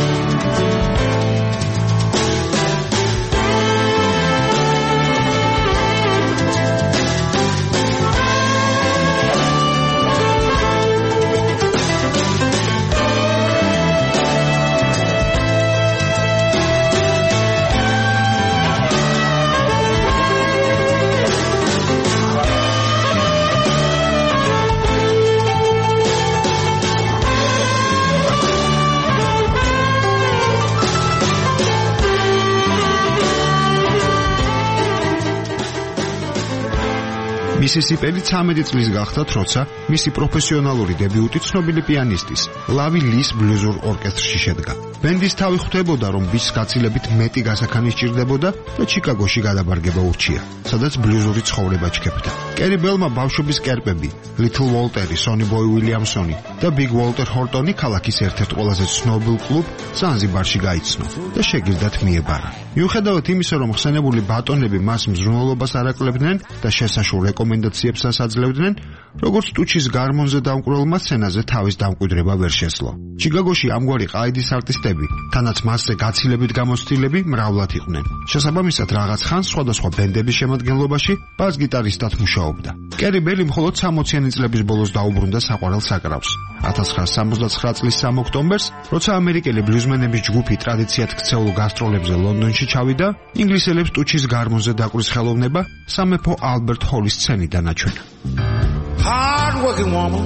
მისისიპელი ცამეტი წლის გახდა, როცა მისი პროფესიონალური დებიუტი ცნობილი პიანისტის, ლავი ლის ბლუზურ ორკესტრში შედგა. ბენდის თავი ხვდებოდა, რომ ბიჭს გაცილებით მეტი გასაქანი სჭირდებოდა და ჩიკაგოში გადაბარგება ურჩია, სადაც ბლუზური ცხოვრება ჩქეფდა. კერი ბელმა ბავშვობის კერპები, ლითლ უოლტერი, სონი ბოი უილიამსონი და ბიგ უოლტერ ჰორტონი ქალაქის ერთ-ერთ ყველაზე ცნობილ კლუბ ზანზიბარში გაიცნო და შეგირდათ მიებარა. მიუხედავად იმისა, რომ ხსენებული ბატონები მას მზრუნველობას არ აკლებდნენ და შესაშურ რეკომენდაციებს ასაძლევდნენ, როგორც ტუჩის გარმონზე დამკვირვებელმა სცენაზე თავის დამკვიდრება ვერ შესძლო. ჩიკაგოში ამგვარი ყაიდის არტისტები, თანაც მასზე გაცილებით გამოცდილები, მრავლად იყვნენ. შესაბამისად, რაღაც ხანს სხვადასხვა ბენდების შემადგენლობაში ბას-გიტარისტად მუშაობდა. კერი ბელი მხოლოდ სამოციანი წლების ბოლოს დაუბრუნდა საყვარელ საკრავს. ათას ცხრაასი სამოცდათცხრა წლის სამი ოქტომბერს, როცა ამერიკელი ბლუზმენების ჯგუფი ტრადიციად ქცეულ გასტროლებზე ლონდონში ჩავიდა, ინგლისელებს ტუჩის გარმონზე დაკვრის ხელოვნება სამეფო ალბერტ ჰოლის სცენიდან აჩვენა. Hard working woman,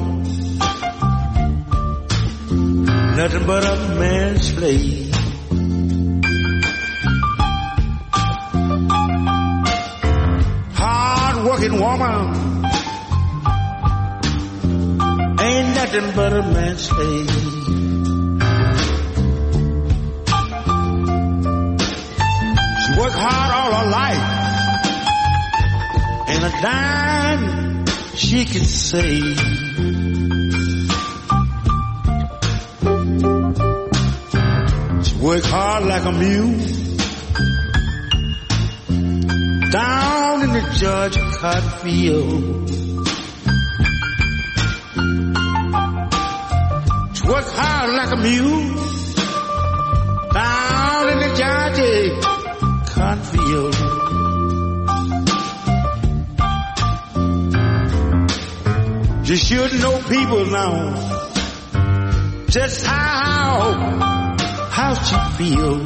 nothing but a man's slave. Hard working woman, ain't nothing but a man's slave. She worked hard all her life, and a dime she can save. She worked hard like a mule down in the Georgia cotton field. She worked hard like a mule down in the Georgia cotton field. You should know people now just how how she feels.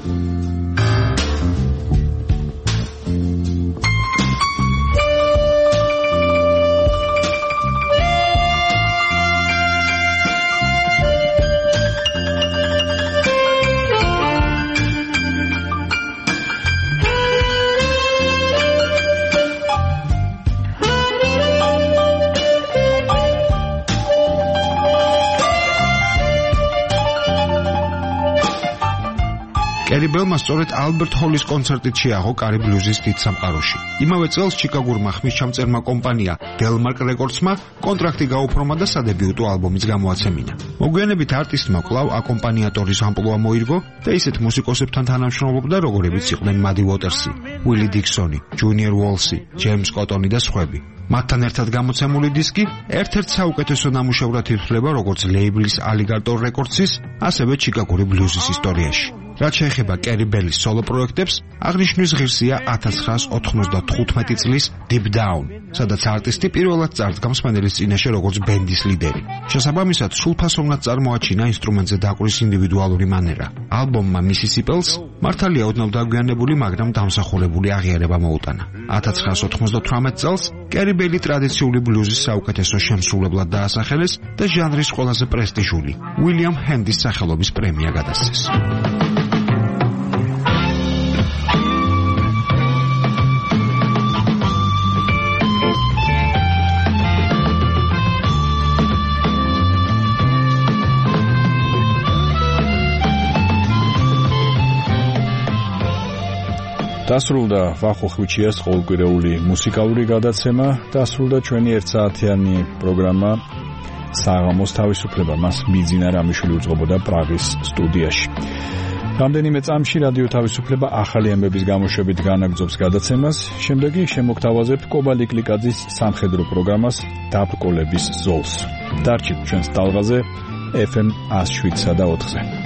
კერი ბელმა სწორედ ალბერტ ჰოლის კონცერტით შეაღო კარი ბლუზის დიდ სამყაროში. იმავე წელს ჩიკაგურმა ხმისჩამწერმა კომპანია დელმარკ რეკორდსმა კონტრაქტი გაუფორმა და სადებიუტო ალბომიც გამოაცემინა. მოგვიანებით არტისტმა კვლავ აკომპანიატორის ამპლუა მოირგო და ისეთ მუსიკოსებთან თანამშრომლობდა, როგორებიც იყვნენ მადი უოტერსი, უილი დიქსონი, ჯუნიორ უოლსი, ჯეიმს კოტონი და სხვები. მათთან ერთად გამოცემული დისკი ერთ-ერთ საუკეთესო ნამუშევრად ითვლება როგორც ლეიბლის Alligator Records-ის, ასევე ჩიკაგური ბლუზის ისტორიაში. რაც შეეხება კერი ბელის სოლო პროექტებს, აღნიშნვის ღირსია ათას ცხრაას ოთხმოცდათხუთმეტი წლის Deep Down, სადაც არტისტი პირველად წარდგამს მსმენელის წინაშე როგორც ბენდის ლიდერი. შესაბამისად, სრულფასოვნად წარმოაჩინა ინსტრუმენტზე დაკვრის ინდივიდუალური მანერა. ალბომმა Mississippi-ს მართალია ოდნავ დაგვიანებული, მაგრამ დამსახურებული აღიარება მოუტანა. ათას ცხრაას ოთხმოცდათვრამეტ წელს კერი ბელი ტრადიციული ბლუზის საუკეთესო შემსრულებლად დაასახელეს და ჟანრის ყველაზე პრესტიჟული უილიამ ჰენდის სახელობის პრემია გადასცეს. დასრულდა ვახო ხვიჩიას ყოველკვირეული მუსიკალური გადაცემა, დასრულდა ჩვენი ერთსაათიანი პროგრამა საღამოს თავისუფლება. მას ბიძინა რამიშვილი უძღვებოდა პრაღის სტუდიაში. რამდენიმე წამში რადიო თავისუფლება ახალი ამბების გამოშვებით განაგრძობს გადაცემას. შემდეგი შემოგთავაზებთ კობა ლიკლიკაძის სამხედრო პროგრამას დაბრკოლების ზოლს. დარჩით ჩვენს ტალღაზე ეფ ემ ათს შვიდსა და ოთხზე.